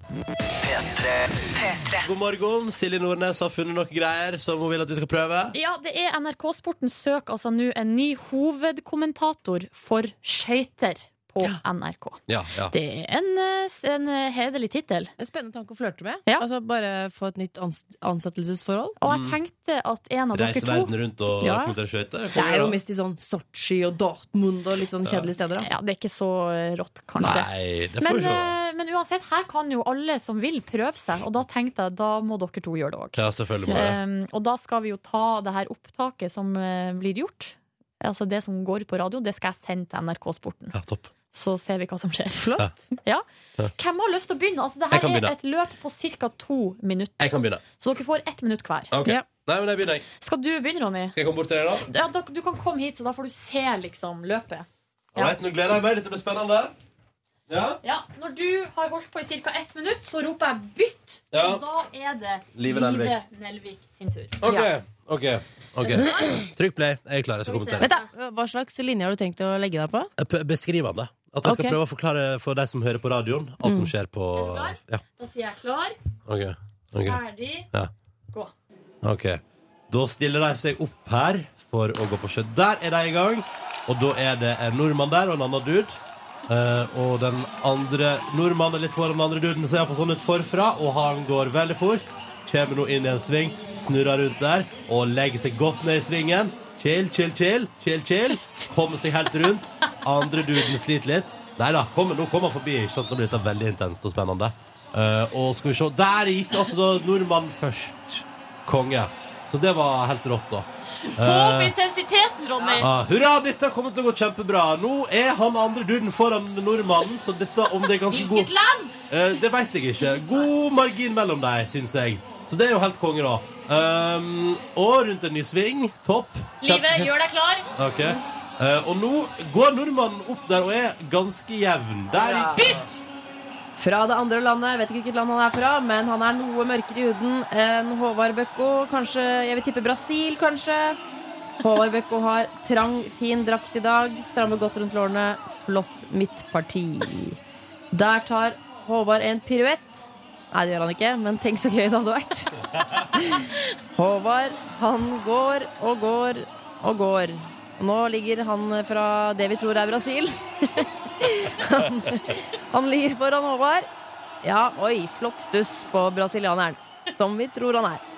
P3. God morgen, Silje Nordnes har funnet noen greier som hun vil at vi skal prøve. Ja, det er NRK-sporten søker altså nå en ny hovedkommentator for skøyter på NRK. Ja. Det er en hederlig titel. En spennende tanke å flørte med. Ja. Altså bare få et nytt ansettelsesforhold. Og jeg tenkte at en av dere Reise to verden rundt og Ja. kommentere skøyter. Det er jo mest i sånn Sotsji og Dortmund og litt sånn kjedelige steder. Da. Ja, det er ikke så rått, kanskje. Nei, det får vi se. Men uansett, her kan jo alle som vil prøve seg, og da tenkte jeg, da må dere to gjøre det òg. Ja, selvfølgelig må det. Og da skal vi jo ta det her opptaket som blir gjort, altså det som går på radio, det skal jeg sende til NRK-sporten. Ja, topp. Så ser vi hva som skjer. Flott. Ja. Hvem har lyst til å begynne? Altså, det Jeg her kan er begynne. et løp på ca. 2 minutter. Jeg kan begynne. Så dere får 1 minutt hver. Ok. Ja. Nei, men jeg begynner, jeg. Skal du begynne, Ronny? Skal jeg komme bort til deg da? Ja, du kan komme hit, så da får du se liksom løpet. Alright, nå gleder jeg meg. Dette blir spennende. Ja. Ja, når du har holdt på i ca. 1 minutt, så roper jeg bytt. Ja. Og da er det Live Nelvik. Nelvik sin tur. Ok. Trykk play. Jeg er klar, jeg skal kommentere. Vent da, hva slags linje har du tenkt å legge deg på? Beskrivende. At jeg skal Ok. prøve å forklare for deg som hører på radioen alt som skjer på... Er du klar? Ja, Da sier jeg klar, ok. ferdig, Ja. gå. Ok. Da stiller de seg opp her for å gå på sjø. Der er de i gang. Og da er det en nordmann der og en annen dude. Og den andre nordmannen er litt foran den andre duden, ser iallfall sånn ut forfra, og han går veldig fort. Kommer nå inn i en sving, snurrer rundt der og legger seg godt ned i svingen. Chill. Kommer seg helt rundt. Andre duden sliter litt. Neida, nå kommer han forbi. Ikke sant? Nå blir dette veldig intenst og spennende. Og skal vi se, der gikk altså da nordmannen først. Konge. Så det var helt rått da. Få opp intensiteten, Ronny! Hurra, dette kommer til å gå kjempebra. Nå er han andre duden foran nordmannen, så dette om det er ganske god... Hvilket land? Det vet jeg ikke. God margin mellom deg, synes jeg. Så det er jo helt konge da. Og rundt en ny sving. Topp. Livet, gjør deg klar. Ok. Og nå går nordmannen opp der og er ganske jevn. Der Bytt! Fra det andre landet, jeg vet ikke hvilket land han er fra, men han er noe mørkere i huden enn Håvard Bøkko. Kanskje, jeg vil tippe Brasil, kanskje. Håvard Bøkko har trang, fin drakt i dag, strammer godt rundt lårene, flott midtparti. Der tar Håvard en piruett. Nei, det gjør han ikke, men tenk så gøy det hadde vært. Håvard, han går og går og går. Nå ligger han fra det vi tror er Brasil. Han ligger foran Håvard. Ja, oi, flott stuss på brasilianeren, som vi tror han er.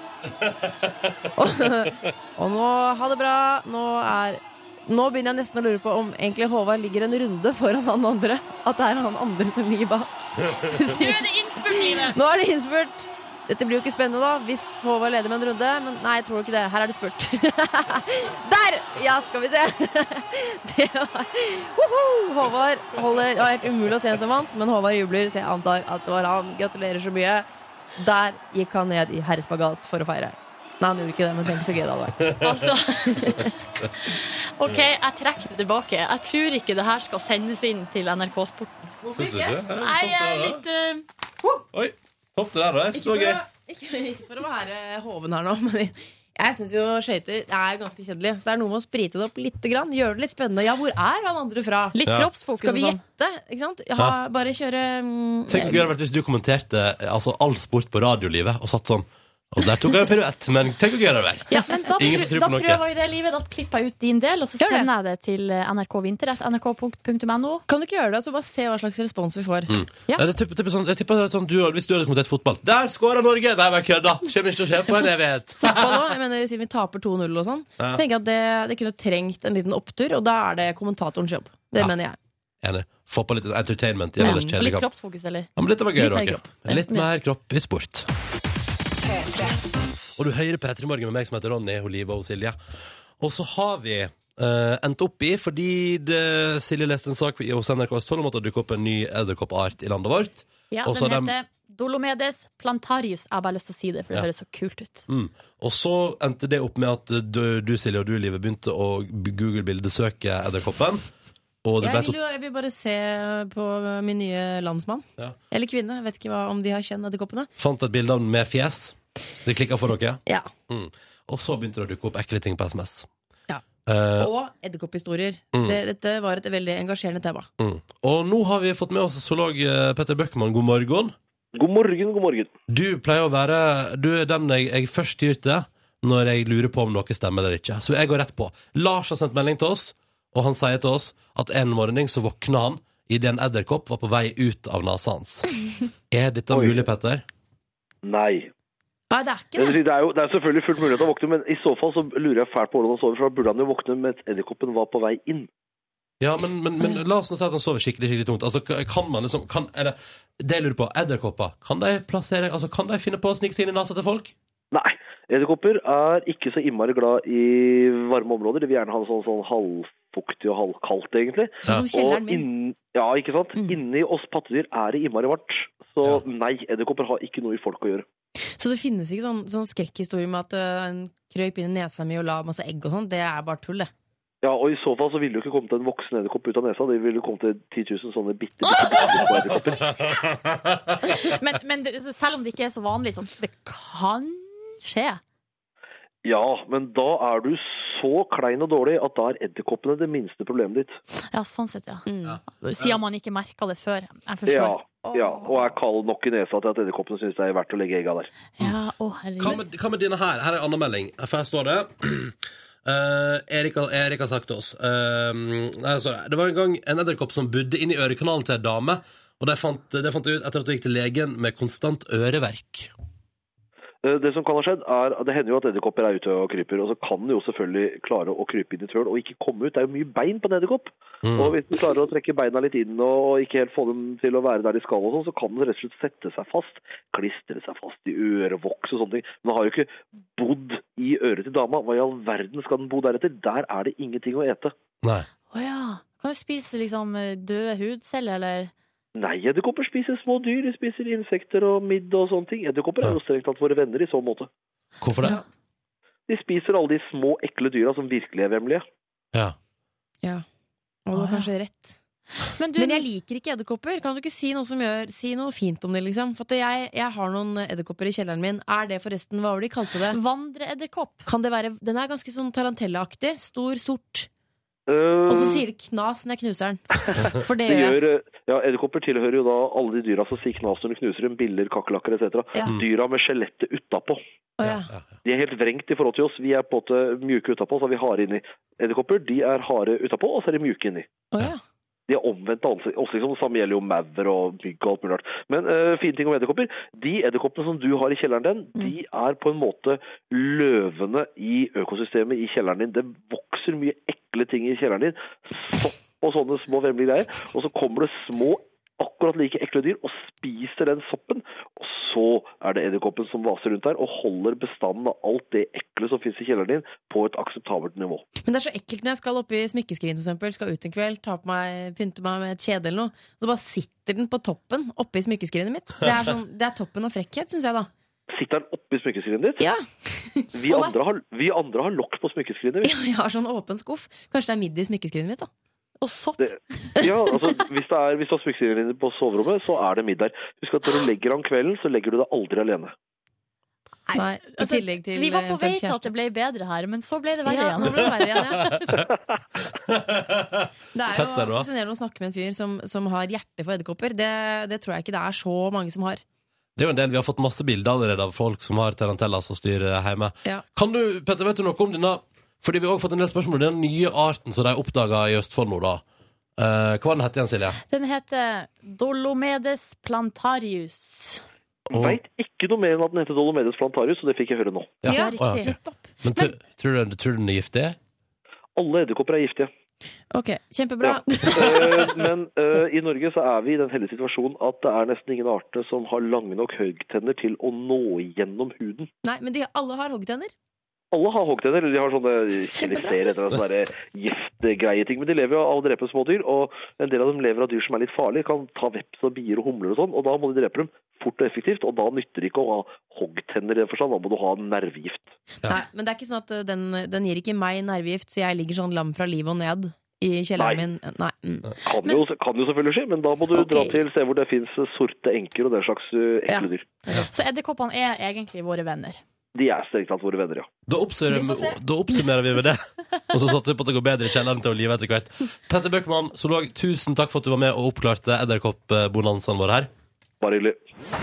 Og nå, ha det bra. Nå begynner jeg nesten å lure på om egentlig Håvard ligger en runde foran han andre. At det er han andre som ligger bak. Nå er det innspurt, Livet. Nå er det innspurt. Dette blir jo ikke spennende da, hvis Håvard leder med en runde. Men nei, jeg tror ikke det. Her er det spurt. Der! Ja, skal vi se. Det var... Håvard holder... Det var helt umulig å se en som vant, men Håvard jubler, så jeg antar at det var han. Gratulerer så mye. Der gikk han ned i herrespagat for å feire. Nei, han gjorde ikke det, men tenk så gøy det hadde vært. Altså, ok, jeg trekker det tilbake. Jeg tror ikke det her skal sendes inn til NRK-sporten. Hvorfor ikke? Nei, jeg er litt... Oi, topp det der da. Det var gøy. Ikke for å være hoven her nå, men jeg synes jo skøyter er ganske kjedelig. Så det er noe med å sprite det opp litt grann. Gjøre det litt spennende. Ja, hvor er han andre fra? Litt kroppsfokus. Skal vi og sånn. gjette? Ikke sant? Bare kjøre Tenk hvor gøy det hadde vært hvis du kommenterte all sport på radiolivet og satt sånn. Og der tok jeg en piruett, men tenk hvor gøy det hadde vært. Ja, men da Ingen som tror på noe. prøver vi det, Livet. Da klipper jeg ut din del, og så Gjør det. sender jeg det til NRK Vinterrett, nrk.no. Kan du ikke gjøre det, så bare se hva slags respons vi får? Ja. Jeg tipper sånn, hvis du hadde kommentert fotball. Der skårer Norge! Nei, men kødda! Kommer ikke til å skje på en evighet. Fotball også, jeg mener, siden vi taper 2-0 og sånn, så tenker jeg at det kunne trengt en liten opptur, og da er det kommentatorens jobb. Det mener jeg. Enig. Få på litt entertainment i en ellers Og kjedelig litt kamp. kroppsfokus, eller? Ja, men dette var gøy, Litt mer Råke. kropp. Litt mer kropp i sport. Og du hører P3 Morgen med meg som heter Ronny, Olive og Silje. Og så har vi endt opp i, fordi Silje leste en sak hos NRK Østfold om at det dukker opp en ny edderkoppart i landet vårt. Ja, Også den heter Dolomedes plantarius. Jeg har bare lyst til å si det, for det høres så kult ut. Og så endte det opp med at du Silje og du, Livet, begynte å Google bildesøke edderkoppen. Og det jeg vil bare se på min nye landsmann. Eller kvinne, jeg vet ikke om de har kjent edderkoppene. Fant et bilde av den med fjes. Det klikket for dere. Ja. Og så begynte det å dukke opp ekle ting på SMS. Og edderkopphistorier. Dette var et veldig engasjerende tema. Og nå har vi fått med oss zoolog Petter Bøckmann. God morgen. God morgen. Du pleier å være den jeg først tyr til når jeg lurer på om noe stemmer eller ikke. Så jeg går rett på. Lars har sendt melding til oss, og han sier til oss at en morgen så våkna han i det en edderkopp var på vei ut av nasa hans. Er dette mulig, Petter? Nei. Nei, det er ikke det. Det er selvfølgelig fullt mulighet å våkne, men i så fall så lurer jeg fælt på hvordan han sover, for da burde han jo våkne mens edderkoppen var på vei inn. Ja, men la oss nå si at han sover skikkelig tungt. Altså, kan man liksom, det jeg lurer på, edderkopper, kan de finne på å snike seg inn i nasa til folk? Nei, edderkopper er ikke så innmari glad i varme områder. De vil gjerne ha sånn halvfuktig og halvkaldt, egentlig. Sånn som kjelleren min. Ja, ikke sant? Inni oss pattedyr er det innmari varmt. Så nei, edderkopper har ikke noe i folk å gjøre. Så det finnes ikke sånn skrekkhistorie med at en krøyp inn i nesa mi og la masse egg og sånn? Det er bare tull, det. Ja, og i så fall så ville jo ikke kommet en voksen edderkopp ut av nesa. Det ville jo kommet til 10 000 sånne bitte edderkopper. Men selv om det ikke er så vanlig, så det kan skje. Ja, men da er du så klein og dårlig at da er edderkoppene det minste problemet ditt. Ja, sånn sett, ja. Siden man ikke merket det før. Jeg forstår. Ja, og er kald nok i nesa til at edderkoppene synes det er verdt å legge egg av der. Ja, herregud. Hva med dine her? Her er en annen melding. For her står det Erik har sagt til oss det var en gang en edderkopp som bodde inn i ørekanalen til en dame, og det fant ut etter at hun gikk til legen med konstant øreverk. Det som kan ha skjedd er, det hender jo at edderkopper er ute og kryper, og så kan den jo selvfølgelig klare å krype inn i tøl og ikke komme ut. Det er jo mye bein på en edderkopp. Og hvis den klarer å trekke beina litt inn og ikke helt få dem til å være der de skal og sånn, så kan den rett og slett sette seg fast, klistre seg fast i ørevoks og sånne ting. Men den har jo ikke bodd i øret til dama. Hva i all verden skal den bo deretter? Der er det ingenting å ete. Nei. Kan du spise liksom døde hudceller, eller? Nei, edderkopper spiser små dyr, de spiser insekter og midd og sånne ting. Edderkopper er jo strengt tatt våre venner i så måte. Hvorfor det? De spiser alle de små, ekle dyra som virkelig er vemmelige. Ja, og du har kanskje rett. Men jeg liker ikke edderkopper. Kan du ikke si noe fint om det, liksom? For at jeg har noen edderkopper i kjelleren min. Er det forresten, hva var det de kalte det? Vandreedderkopp. Kan det være, den er ganske sånn tarantella-aktig. Stor, sort. Og så sier det knas når jeg knuser den. For det gjør jeg. Ja, edderkopper tilhører jo da alle de dyra som sier knas når du knuser dem, biller, kakerlakker etc. Dyra med skjelettet utapå. De er helt vrengt i forhold til oss. Vi er på en måte mjuke utapå, så er vi harde inni. Edderkopper, de er harde utapå, og så er de mjuke inni. De er omvendt av oss, liksom. Samme gjelder jo maur og mygg og alt mulig rart. Men fine ting om edderkopper. De edderkoppene som du har i kjelleren din, de er på en måte løvene i økosystemet i kjelleren din. Det vokser mye ekle ting i kjelleren din. Sopp og sånne små vemmelige greier. Og så kommer det små, akkurat like ekle dyr og spiser den soppen. Og så er det edderkoppen som vaser rundt der og holder bestanden av alt det ekle som finnes i kjelleren din på et akseptabelt nivå. Men det er så ekkelt når jeg skal opp i smykkeskrin for eksempel, skal ut en kveld, pynte meg med et kjede eller noe, så bare sitter den på toppen oppe i smykkeskrinet mitt. Det er toppen av frekkhet, synes jeg da. Sitter den oppe i smykkeskrinet ditt? Ja. Vi andre har lokk på smykkeskrinet. Ja, jeg har sånn åpen skuff. Kanskje det er midt i smykkeskrinet mitt da. Og sopp. Ja, altså hvis du har smykkeskrinet ditt på soverommet, så er det middag. Husk at når du legger om kvelden, så legger du deg aldri alene. Nei, i tillegg til vi var på vei til at det ble bedre her, men så ble det verre igjen. Nå ble det verre igjen, Det er jo fascinerende å snakke med en fyr som har hjerte for edderkopper. Det tror jeg ikke det er så mange som har. Det er jo en del, vi har fått masse bilder allerede av folk som har tarantellas og styrer hjemme. Kan du, Petter, vet du noe om denne? Fordi vi har også fått en del spørsmål om den nye arten som de oppdaget i Østfold nå da. Hva var den hette igjen, Silje? Den heter Dolomedes plantarius. Jeg vet ikke noe mer enn at den heter Dolomedes plantarius, og det fikk jeg høre nå. Ja, riktig. Men tror du den er giftig? Alle edderkopper er giftige. Ok, kjempebra. Men i Norge så er vi i den heldige situasjonen at det er nesten ingen arter som har lange nok høgtenner til å nå igjennom huden. Nei, men alle har hoggtenner. Alle har hoggtenner, de har sånne kjemiserer etter sånne giftgreie ting, men de lever jo av å drepe små dyr, og en del av dem lever av dyr som er litt farlige, kan ta veps og bier og humler og sånn, og da må de drepe dem fort og effektivt, og da nytter det ikke å ha hoggtenner i den forstand, da må du ha nervegift. Nei, men det er ikke sånn at den gir ikke meg nervegift, så jeg ligger sånn lam fra livet og ned i kjelleren min. Nei. Kan jo selvfølgelig skje, men da må du dra til se hvor det finnes sorte enker og den slags ekle dyr. Så edderkoppene er egentlig våre venner? De er strengt tatt våre venner, ja. Da oppsummerer vi med det. Og så satte vi på at det går bedre i kjelleren til å live etter hvert. Petter Bøckmann, zoolog, tusen takk for at du var med og oppklarte edderkopp-bonanzaen vår her. Bare hyggelig.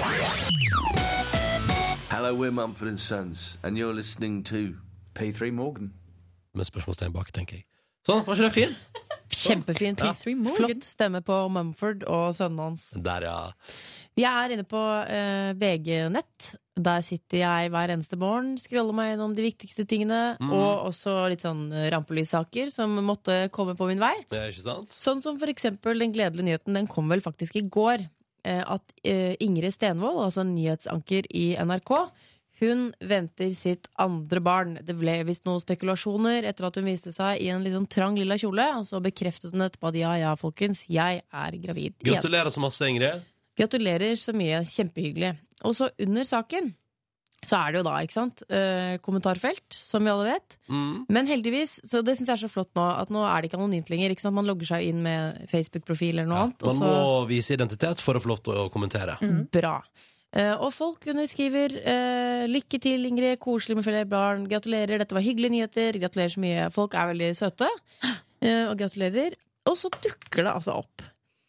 Hello, we're Mumford & Sons, and you're listening to P3 Morgan. Med spørsmålstegn bak, tenker jeg. Sånn, var ikke det fint? Kjempefint. Flott stemme på Mumford og sønnen hans. Der, ja. Vi er inne på VG-nett. Der sitter jeg hver eneste morgen, scroller meg gjennom de viktigste tingene, og også litt sånn rampelyssaker som måtte komme på min vei. Det er ikke sant? Sånn som for eksempel den gledelige nyheten, den kom vel faktisk i går, at Ingrid Stenvold, altså en nyhetsanker i NRK, hun venter sitt andre barn. Det ble vist noen spekulasjoner etter at hun viste seg i en litt sånn trang lilla kjole, og så bekreftet hun etterpå at ja, folkens, jeg er gravid. Gratulerer så masse, Ingrid. Gratulerer så mye, kjempehyggelig. Og så under saken så er det jo da, ikke sant, kommentarfelt, som vi alle vet. Men heldigvis, så det synes jeg er så flott nå, at nå er det ikke anonymt lenger, ikke sant? Man logger seg inn med Facebook-profil eller noe annet. Man må vise identitet for å få lov til å kommentere. Bra. Og folk underskriver lykke til, Ingrid, koselig med flere barn, gratulerer, dette var hyggelige nyheter, gratulerer så mye, folk er veldig søte, og gratulerer. Og så dukker det altså opp.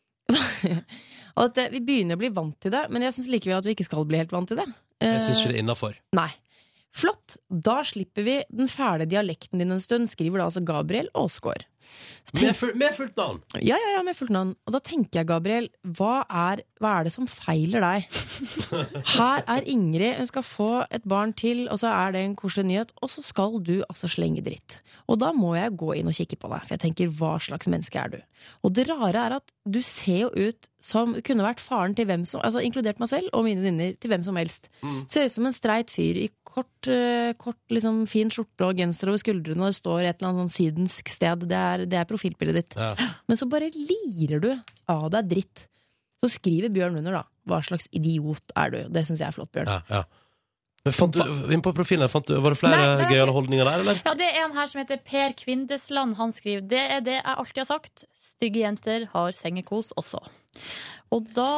Og at vi begynner å bli vant til det, men jeg synes likevel at vi ikke skal bli helt vant til det. Jeg synes ikke det er innenfor. Nei. Flott, da slipper vi den fæle dialekten din en stund, skriver da altså Gabriel Aasgaard. Med fullt navn? Ja, med fullt navn. Og da tenker jeg, Gabriel, hva er det som feiler deg? Her er Ingrid, hun skal få et barn til, og så er det en koselig nyhet, og så skal du altså slenge dritt. Og da må jeg gå inn og kikke på deg, for jeg tenker, hva slags menneske er du? Og det rare er at du ser jo ut som kunne vært faren til hvem som, altså inkludert meg selv og mine venner, til hvem som helst. Ser ut som en streit fyr i kort liksom fin skjorte og genser over skuldrene, og det står et eller annet sånn sydensk sted. Det er profilbildet ditt. Ja. Men så bare lirer du av deg dritt. Så skriver Bjørn under da, hva slags idiot er du? Det synes jeg er flott, Bjørn. Ja. Men inn på profilen, var det flere gøyale holdninger der, eller? Ja, det er en her som heter Per Kvindesland. Han skriver, det er det jeg alltid har sagt. Stygge jenter har sengekos også. Og da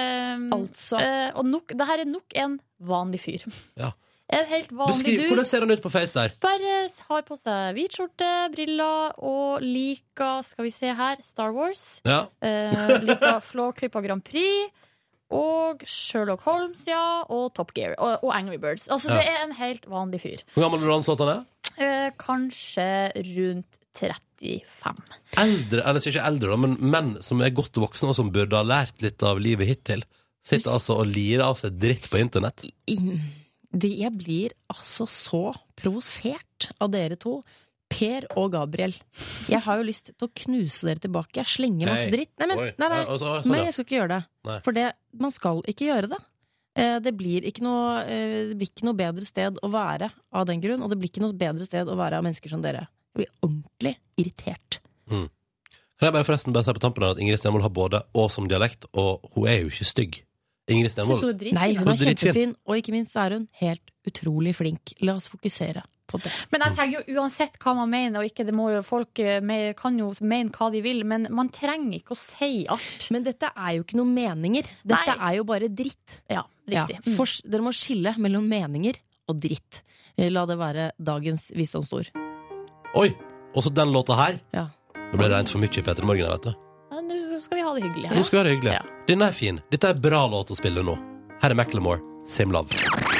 det her er nok en vanlig fyr. Ja. En helt vanlig dude. Hvordan ser han ut på face der? Bare har på seg hvit skjorte, briller og liker, skal vi se her, Star Wars. Ja. Liker Flåklypa Grand Prix og Sherlock Holmes, og Top Gear og Angry Birds. Altså det er en helt vanlig fyr. Hvor gammel er du ansatt han er? Kanskje rundt 35. Eldre, eller ikke eldre da, men menn som er godt voksne og som burde ha lært litt av livet hittil, sitter altså og lirer av seg dritt på internett. Jeg blir altså så provosert av dere to, Per og Gabriel. Jeg har jo lyst til å knuse dere tilbake. Jeg slenger masse dritt. Nei, men jeg skal ikke gjøre det. Nei. For man skal ikke gjøre det. Det blir ikke noe bedre sted å være av den grunn, og det blir ikke noe bedre sted å være av mennesker som dere. Jeg blir ordentlig irritert. Kan jeg bare forresten si på tampen at Ingrid Stenvold har både og som dialekt, og hun er jo ikke stygg. Ingrid Stenvold. Nei, hun er kjempefin, og ikke minst er hun helt utrolig flink. La oss fokusere på det. Men jeg tenker jo uansett hva man mener, og ikke, det må jo folk kan jo mene hva de vil, men man trenger ikke å si alt. Men dette er jo ikke noen meninger. Dette er jo bare dritt. Ja, riktig. Ja, dere må skille mellom meninger og dritt. La det være dagens visdomsord. Oi, også den låta her. Ja. Nå ble det rent for mye i Peter Morgen, vet du. Nå skal vi ha det hyggelig. Nå skal vi ha det hyggelig. Ja. Den er fin. Dette er bra låt å spille nå. Her er Macklemore, Same Love.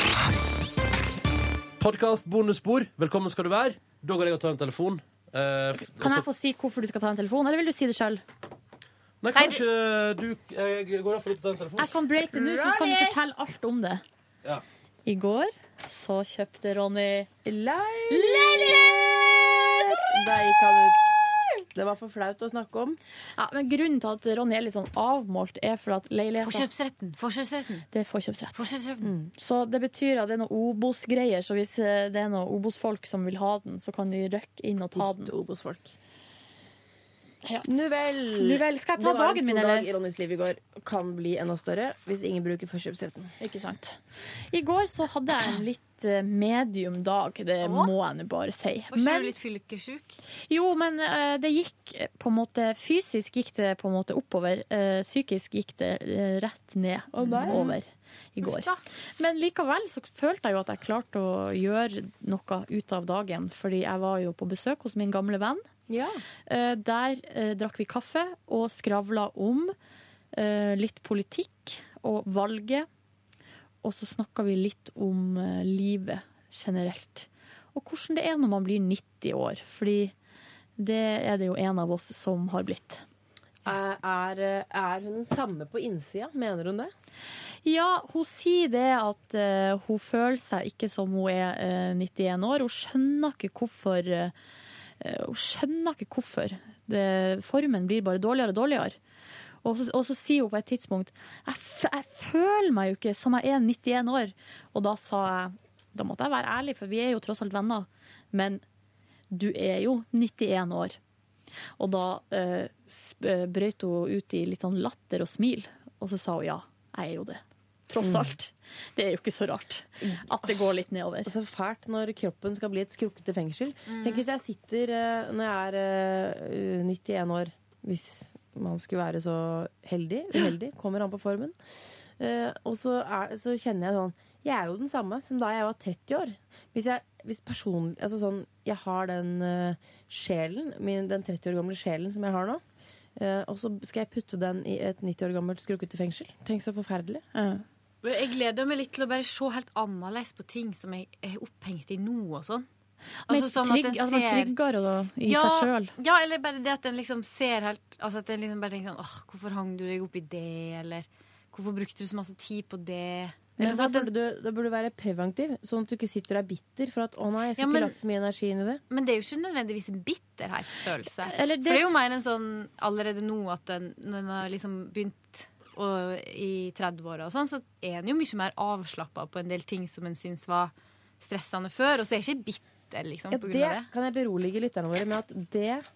Podcast bonusspor. Velkommen skal du være. Da går jeg og tar en telefon. Kan jeg få si hvorfor du skal ta en telefon, eller vil du si det selv? Nei, kanskje du går da for å ta en telefon. Jeg kan break det nå, så skal du fortelle alt om det. Ja. I går så kjøpte Ronny leilighet! Der gikk han ut. Det var for flaut å snakke om. Ja, men grunnen til at Ronny er litt sånn avmålt, er for at leiligheten Forkjøpsretten. Det er forkjøpsrett. Så det betyr at det er noe Obos-greier. Så hvis det er noen Obos-folk som vil ha den, så kan de røkke inn og ta den. Obos-folk. Ja. Nu vel. Skal jeg ta dagen min, eller? Det var en stor dag i Ronnys liv i går. Kan bli enda større hvis ingen bruker forkjøpsretten. Ikke sant. I går så hadde jeg en litt medium dag, det må jeg nå bare si. Var ikke du litt fylkesjuk? Jo, men det gikk på en måte, fysisk gikk det på en måte oppover, psykisk gikk det rett ned over i går. Men likevel så følte jeg jo at jeg klarte å gjøre noe ut av dagen, fordi jeg var jo på besøk hos min gamle venn. Ja. Der drakk vi kaffe og skravla om litt politikk og valget. Og så snakka vi litt om livet generelt. Og hvordan det er når man blir 90 år. Fordi det er det jo en av oss som har blitt. Er hun den samme på innsida? Mener hun det? Ja, hun sier det at hun føler seg ikke som hun er 91 år. Hun skjønner ikke hvorfor... formen blir bare dårligere og dårligere. Og så sier hun på et tidspunkt jeg føler meg jo ikke som jeg er 91 år. Og da sa jeg, da måtte jeg være ærlig, for vi er jo tross alt venner. Men du er jo 91 år. Og da brøt hun ut i litt sånn latter og smil. Og så sa hun ja, jeg er jo det. Tross alt. Det er jo ikke så rart at det går litt nedover. Så fælt når kroppen skal bli et skrukkete fengsel. Tenk hvis jeg sitter når jeg er 91 år, hvis man skulle være så uheldig, kommer an på formen. Og så kjenner jeg sånn, jeg er jo den samme som da jeg var 30 år. Hvis personlig, altså sånn, jeg har den sjelen, den 30 år gamle sjelen som jeg har nå, og så skal jeg putte den i et 90 år gammelt skrukkete fengsel. Tenk så forferdelig. Jeg gleder meg litt til å bare se helt annerledes på ting som jeg er opphengt i nå og sånn. Altså sånn at den ser... man trygger i seg selv. Ja, eller bare det at den liksom ser helt... Altså at den liksom bare tenker sånn, hvorfor hang du deg opp i det? Eller hvorfor brukte du så masse tid på det? Men da burde du være preventiv, sånn at du ikke sitter og er bitter for at, nei, jeg skal ikke lagt så mye energi inn i det. Men det er jo ikke nødvendigvis en bitterhetsfølelse. For det er jo mer en sånn, allerede nå at når den har liksom begynt i 30-åra og sånn, så er den jo mye mer avslappet på en del ting som en synes var stressende før, og så er jeg ikke bitter liksom, på grunn av det. Kan jeg berolige lytterne våre med at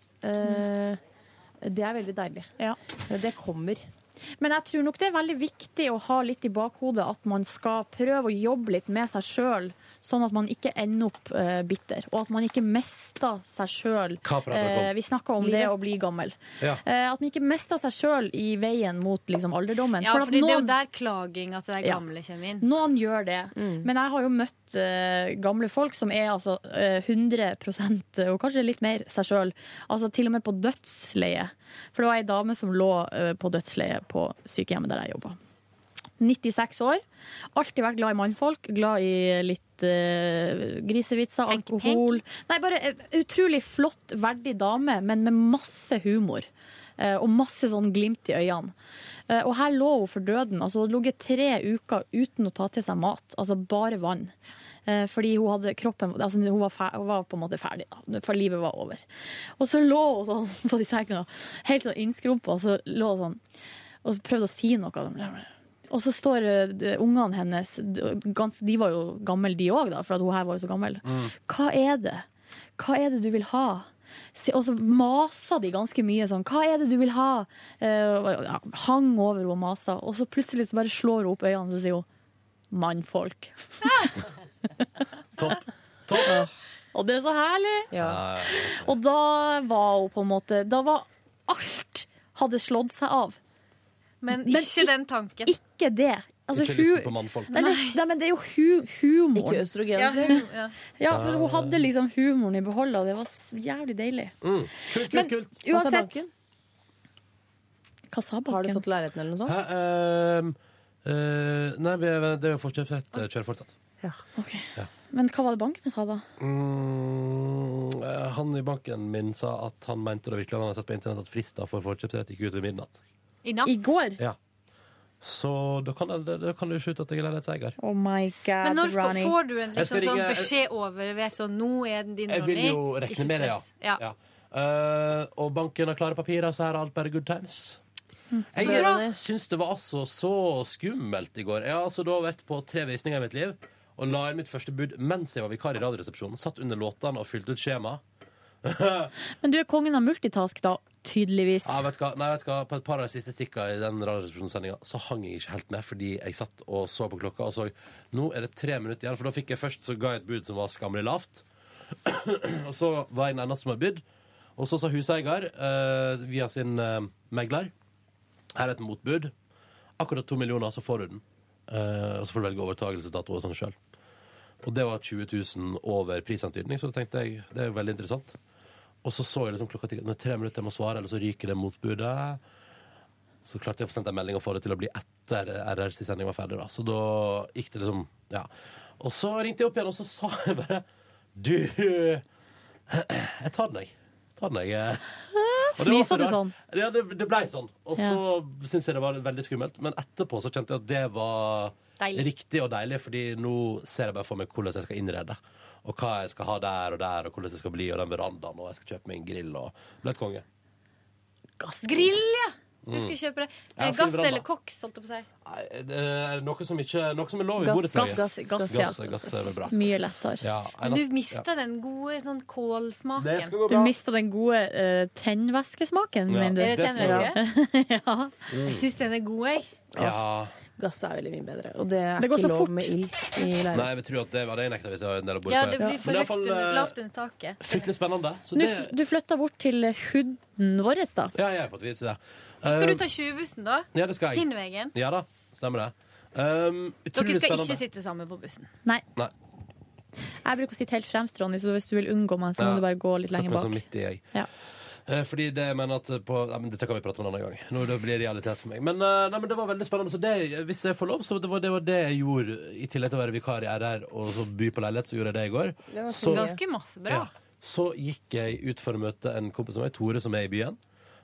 det er veldig deilig. Ja. Det kommer. Men jeg tror nok det er veldig viktig å ha litt i bakhodet at man skal prøve å jobbe litt med seg selv, sånn at man ikke ender opp bitter, og at man ikke mister seg selv. Vi snakket om det å bli gammel. Ja. At man ikke mister seg selv i veien mot liksom, alderdommen. Ja, for det er jo der klaging at det gamle kommer inn. Noen gjør det, men jeg har jo møtt gamle folk som er altså 100% og kanskje litt mer seg selv, altså til og med på dødsleie. For det var en dame som lå på dødsleie på sykehjemmet der jeg jobbet. 96 år. Alltid vært glad i mannfolk, glad i litt grisevitser, alkohol. Nei, bare utrolig flott, verdig dame, men med masse humor. Og masse sånn glimt i øynene. Og her lå hun for døden. Altså, hun lå 3 uker uten å ta til seg mat. Altså bare vann. Fordi hun hadde kroppen, altså hun var på en måte ferdig da, for livet var over. Og så lå hun sånn på de sengene, helt sånn innskrumpa, og så lå hun sånn, og prøvde å si noe. Og så står ungene hennes, de var jo gammel de også da, for at hun her var jo så gammel. Hva er det? Hva er det du vil ha? Og så maser de ganske mye sånn, hva er det du vil ha? Hang over og maser, og så plutselig så bare slår hun opp øynene og sier hun, mannfolk. Topp. Og det er så herlig. Ja. Og da var hun på en måte, da var alt hadde slått seg av. Men ikke den tanken. Ikke det. Altså, ikke lyst på mannfolk. Nei, men det er jo humoren. Ikke østrogen. Ja, for hun hadde liksom humoren i behold, og det var jævlig deilig. Kult. Uansett. Hva sa banken? Har du fått leiligheten eller noe sånt? Nei, det er forkjøpsrett. Kjører fortsatt. Ja. Okay. Ja. Men hva var det banken sa da? Han i banken min sa at han mente det virkelig. Han hadde sett på internett at fristen for forkjøpsrett gikk ut ved midnatt. I natt? I går? Ja. Så da kan det se ut at jeg er leilighetseier. Oh my god, men når Ronny. Får du en liksom, sånn beskjed overlevert sånn, nå er den din, Ronny? Jeg vil jo regne med det, ja. Og banken har klare papirer, så her er alt bare good times. Jeg synes det var altså så skummelt i går. Jeg har altså da vært på 3 visninger i mitt liv og la inn mitt første bud mens jeg var vikar i radioresepsjonen. Satt under låtene og fylte ut skjema. Men du er kongen av multitask da, tydeligvis. Ja, vet du hva? På et par av de siste stikkene i den radioresepsjonssendingen så hang jeg ikke helt med, fordi jeg satt og så på klokka og så, nå er det 3 minutter igjen, for da fikk jeg først så ga jeg et bud som var skammelig lavt. Og så var jeg den eneste som hadde bud. Og så sa huseier via sin megler, her er et motbud. Akkurat 2 millioner, så får du den. Og så får du velge overtagelsesdato og sånn selv. Og det var 20 000 over prisantydning, så da tenkte jeg, det er veldig interessant. Og så jeg liksom klokka til, når 3 minutter jeg må svare, eller så ryker det motbudet. Så klarte jeg å få sendt en melding og få det til å bli etter RRs sending var ferdig da. Så da gikk det liksom, ja. Og så ringte jeg opp igjen, og så sa jeg bare, du, jeg tar den jeg. Fniser du sånn? Ja, det ble sånn. Og så synes jeg det var veldig skummelt. Men etterpå så kjente jeg at det var riktig og deilig, fordi nå ser jeg bare for meg hvordan jeg skal innrede. Og hva jeg skal ha der, og hvordan jeg skal bli, og den verandaen, og jeg skal kjøpe meg en grill, og ble et konge. Gassgrill, ja! Du skal kjøpe det. Gass eller koks, holdt jeg på å si. Nei, det er noe som er lov i borettslaget. Gass er bra. Mye lettere. Ja, du mistet den gode sånn kålsmaken. Du mistet den gode tennvæskesmaken, mener du? Er det tennvæske? Ja. Jeg synes den er god, jeg. Ja. Gass er veldig mye bedre. Og det er det ikke lov med ild i leiren. Nei, jeg tror at det var det jeg nekta hvis jeg var en del av bordet. Ja, det blir for lavt under taket. Fryktelig spennende. Du flyttet bort til huden vår da? Ja, jeg er på et vis, ja. Skal du ta 20-bussen da? Ja, det skal jeg. Pinnvegen? Ja da, stemmer det. Dere skal ikke sitte sammen på bussen? Nei. Jeg bruker å sitte helt fremst, Ronny, så hvis du vil unngå meg, så må du bare gå litt lenger bak. Sånn midt i jeg. Ja. Fordi det jeg mener at dette kan vi prate om en annen gang. Nå det blir realitet for meg. Men det var veldig spennende. Så hvis jeg får lov, så det var det jeg gjorde i tillegg til å være vikar i RR og så by på leilighet, så gjorde jeg det i går. Det var ganske masse bra. Ja, så gikk jeg ut for å møte en kompis som er Tore, som er i byen.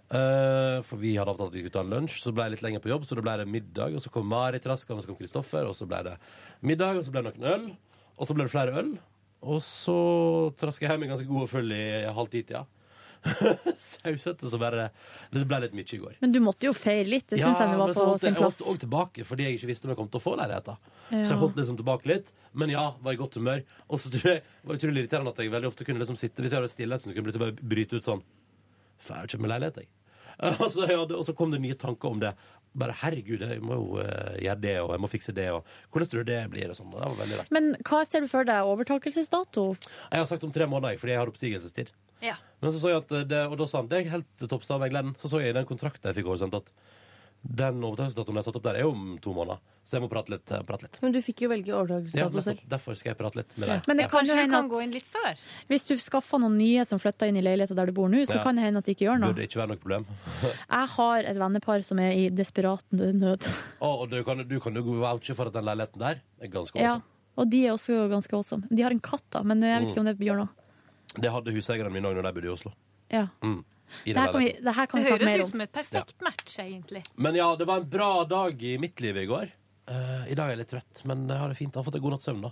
For vi hadde avtalt at vi skulle ta en lunsj. Så ble jeg litt lenger på jobb, så det ble det middag. Og så kom Marit Rask, og så kom Kristoffer. Og så ble det middag, og så ble det noen øl. Og så ble det flere øl. Og så trask jeg hjem en ganske god og full i 9:30, ja. Sausete, så bare det ble litt mye i går. Men du måtte jo feire litt. Det synes jeg du var på sin plass. Jeg holdt tilbake fordi jeg ikke visste om jeg kom til å få leiligheten. Så jeg holdt liksom tilbake litt. Men ja, var i godt humør. Og så tror jeg var utrolig irriterende at jeg veldig ofte kunne liksom sitte, hvis jeg hadde stillhet, så kunne jeg bare bryte ut sånn, for jeg har kjøpt meg leilighet, jeg. Og så kom det nye tanker om det. Bare herregud, jeg må jo gjøre det, og jeg må fikse det, og hvordan tror du det blir, og sånn. Det var veldig rart. Men hva ser du for deg overtakelsesdato? Jeg har sagt om 3 måneder, fordi jeg har oppsigelsestid. Ja. Men så jeg at og da sa han, det er helt toppstav med gleden. Så jeg i den kontrakten jeg fikk oversendt at den overtakelsesdatoen jeg satt opp der er jo om 2 måneder. Så jeg må prate litt. Men du fikk jo velge overtakelsesdato selv. Derfor skal jeg prate litt med deg. Men det kan jo hende at gå inn litt før. Hvis du skaffer noen nye som flytter inn i leiligheten der du bor nå, så kan det hende at det ikke gjør noe. Burde ikke være noe problem. Jeg har et vennepar som er i desperat nød. Og du kan jo vouche for at den leiligheten der er ganske awesome. Ja, og de er også ganske awesome. De har en katt da, men jeg vet ikke om det gjør noe. Det hadde huseierne mine også når de bodde i Oslo. Ja. Det høres ut som et perfekt match, egentlig. Men ja, det var en bra dag i mitt liv i går. I dag er jeg litt trøtt, men jeg har det fint. Jeg har fått en god natts søvn da.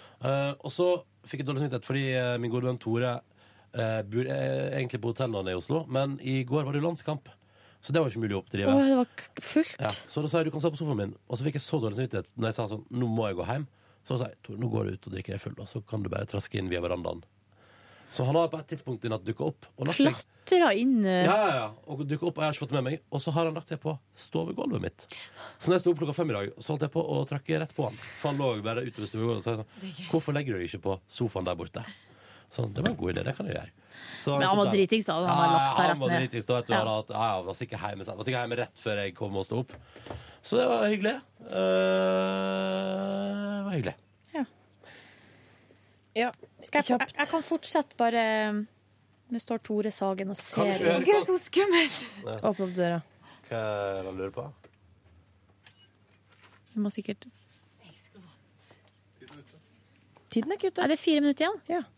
Og så fikk jeg dårlig smittighet fordi min gode venn Tore bor egentlig på hotell når han er i Oslo, men i går var det jo landskamp. Så det var ikke mulig å oppdrive. Det var fullt. Ja, så da sa jeg, du kan stå på sofaen min. Og så fikk jeg så dårlig smittighet når jeg sa sånn, nå må jeg gå hjem. Så sa jeg, Tore, nå går du ut og drikker deg full, og så kan du bare traske inn via verandaen. Så han har på et tidspunkt i natt dukket opp. Klatra inn. Ja. Og dukket opp, og jeg har ikke fått det med meg. Og så har han lagt seg på stovegulvet mitt. Så når jeg stod opp 5:00 i dag, så holdt jeg på å trakke rett på han. For han lå bare ute ved stovegulvet og sa sånn, hvorfor legger du ikke på sofaen der borte? Sånn, det var en god idé, det kan jeg gjøre. Så, men han var dritings da, han har lagt seg rett ned. Han var dritings da, jeg var sikkert hjemme rett før jeg kom og stod opp. Så det var hyggelig. Ja, jeg kan fortsette bare. Nå står Tore Sagen og ser. Gud, hvor skummelt. Åpne opp døra. Hva er det du lurer på? Vi må sikkert. Tiden er ikke ute. Er det 4 minutter igjen? Ja.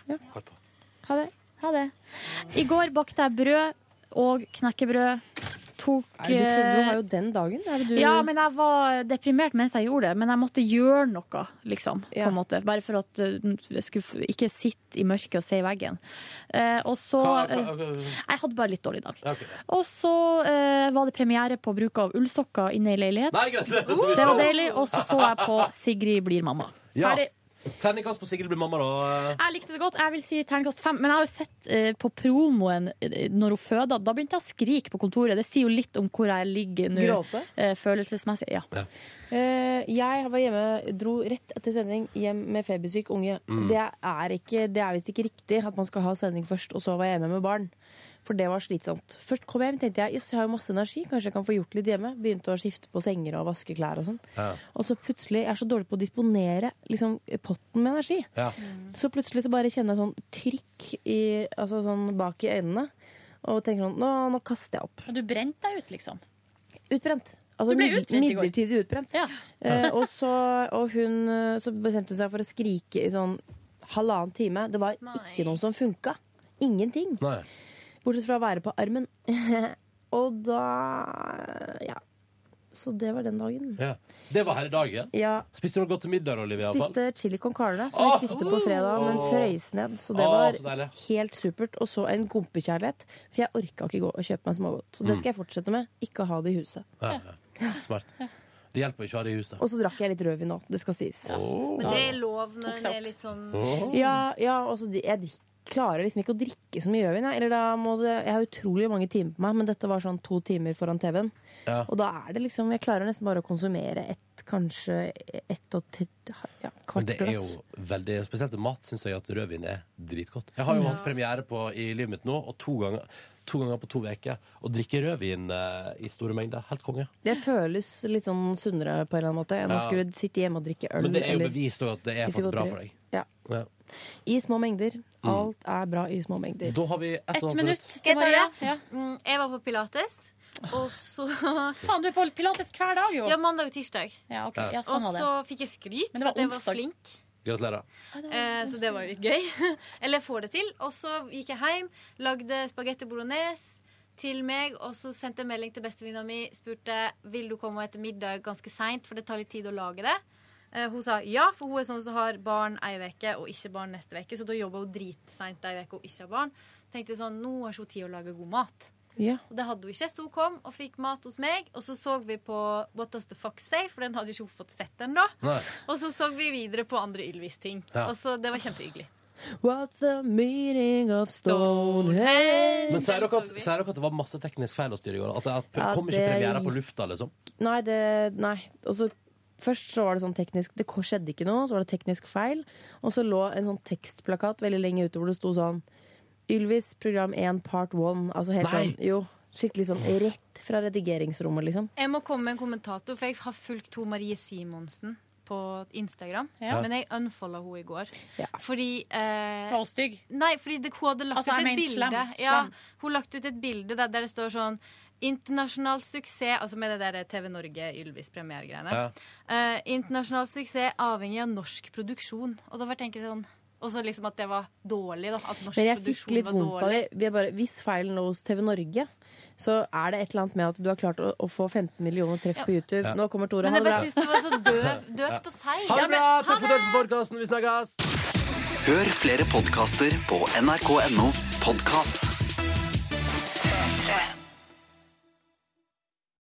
Ha det. I går bakte jeg brød og knekkebrød tok Du har jo den dagen. Ja, men jeg var deprimert mens jeg gjorde det. Men jeg måtte gjøre noe, liksom. På en måte. Bare for at jeg skulle ikke sitte i mørket og se i veggen. Og så Jeg hadde bare litt dårlig dag. Okay. Og så var det premiere på bruk av ullsokker inne i leilighet. Det var deilig. Og så jeg på Sigrid blir mamma. Ferdig. Terningkast på Sigrid blir mamma, da? Jeg likte det godt. Jeg vil si terningkast 5. Men jeg har jo sett på promoen når hun føda. Da begynte jeg å skrike på kontoret. Det sier jo litt om hvor jeg ligger nå. Gråte? Følelsesmessig, ja. Jeg var hjemme, dro rett etter sending hjem med febersyk unge. Det er visst ikke riktig at man skal ha sending først, og så være hjemme med barn. For det var slitsomt. Først kom jeg hjem, tenkte jeg, jeg har jo masse energi, kanskje jeg kan få gjort litt hjemme. Begynte å skifte på senger og vaske klær og sånn. Ja. Og så plutselig, jeg er så dårlig på å disponere liksom, potten med energi. Ja. Så plutselig så bare kjenner jeg sånn trykk sånn bak i øynene. Og tenker sånn, nå kaster jeg opp. Og du brente deg ut, liksom? Utbrent. Altså midlertidig utbrent. Ja. Og hun så bestemte seg for å skrike i sånn 1,5 time. Det var ikke noe som funka. Ingenting. Nei. Bortsett fra å være på armen. Og da ja. Så det var den dagen. Ja. Det var her i dagen? Ja. Spiste du noe godt til middag, Olivia? Spiste chili con carne, som jeg spiste på fredag, men frøys ned. Så det var helt supert. Og så en gompekjærlighet. For jeg orka ikke gå og kjøpe meg smågodt. Så det skal jeg fortsette med. Ikke ha det i huset. Ja. Smart. Det hjelper ikke å ha det i huset. Og så drakk jeg litt rødvin nå, det skal sies. Men det er lov når det er litt sånn Ja, og så jeg klarer liksom ikke å drikke så mye rødvin. Jeg har utrolig mange timer på meg, men dette var sånn 2 timer foran TV-en. Ja. Og da er det liksom, jeg klarer nesten bare å konsumere kanskje 1,5 kvart. Men det er jo veldig, spesielt mat synes jeg at rødvin er dritgodt. Jeg har jo hatt premiere i livet mitt nå, og 2 ganger på 2 uker, og drikke rødvin i store mengder. Helt konge. Det føles litt sånn sunnere på en eller annen måte enn å skulle sitte hjemme og drikke øl. Men det er jo bevist at det er faktisk bra for deg. Ja. I små mengder. Alt er bra i små mengder. Da har vi 1 minutt til Maria. Jeg var på pilates. Og så Faen, du er på pilates hver dag, jo. Ja, mandag og tirsdag. Ja, okay. Sånn og så fikk jeg skryt for at jeg var flink. Gratulerer. Så det var litt gøy. Eller jeg får det til. Og så gikk jeg hjem, lagde spagetti bolognese til meg, og så sendte jeg melding til bestevenninna mi, spurte vil du komme etter middag ganske sent, for det tar litt tid å lage det. Hun sa ja, for hun er sånn som har barn en uke og ikke barn neste uke, så da jobber hun dritsent en uke og ikke har barn. Så tenkte jeg sånn, nå er så tid å lage god mat. Ja. Og det hadde hun ikke, så hun kom og fikk mat hos meg, og så vi på What Does the Fox Say, for den hadde ikke hun fått sett den da. Og så vi videre på andre Ylvis-ting. Og så det var kjempehyggelig. What's the meaning of Stonehenge? Men sier dere at det var masse teknisk feil å styre i går? At det kom ikke premiere på lufta, liksom? Nei. Og så først så var det sånn teknisk, det skjedde ikke noe, så var det teknisk feil, og så lå en sånn tekstplakat veldig lenge ute hvor det sto sånn Ylvis program 1 part 1, altså helt sånn, skikkelig sånn rett fra redigeringsrommet, liksom. Jeg må komme med en kommentator, for jeg har fulgt Marie Simonsen på Instagram, men jeg unfoldet henne i går. Ja. Fordi var hun stygg? Nei, fordi hun hadde lagt ut et bilde. Slem. Ja, hun lagt ut et bilde der det står sånn internasjonal suksess, altså med det der TV Norge Ylvis premiergreiene. Internasjonal suksess avhengig av norsk produksjon. Og da var jeg sånn, og så liksom at det var dårlig da, at norsk produksjon var dårlig. Hvis feilen lå hos TV Norge, så er det et eller annet med at du har klart å få 15 millioner treff på YouTube. Nå kommer Tore. Men jeg bare synes det var så døvt å si. Ha det bra! Takk for podcasten. Vi snakkes! Hør flere podcaster på nrk.no podcast.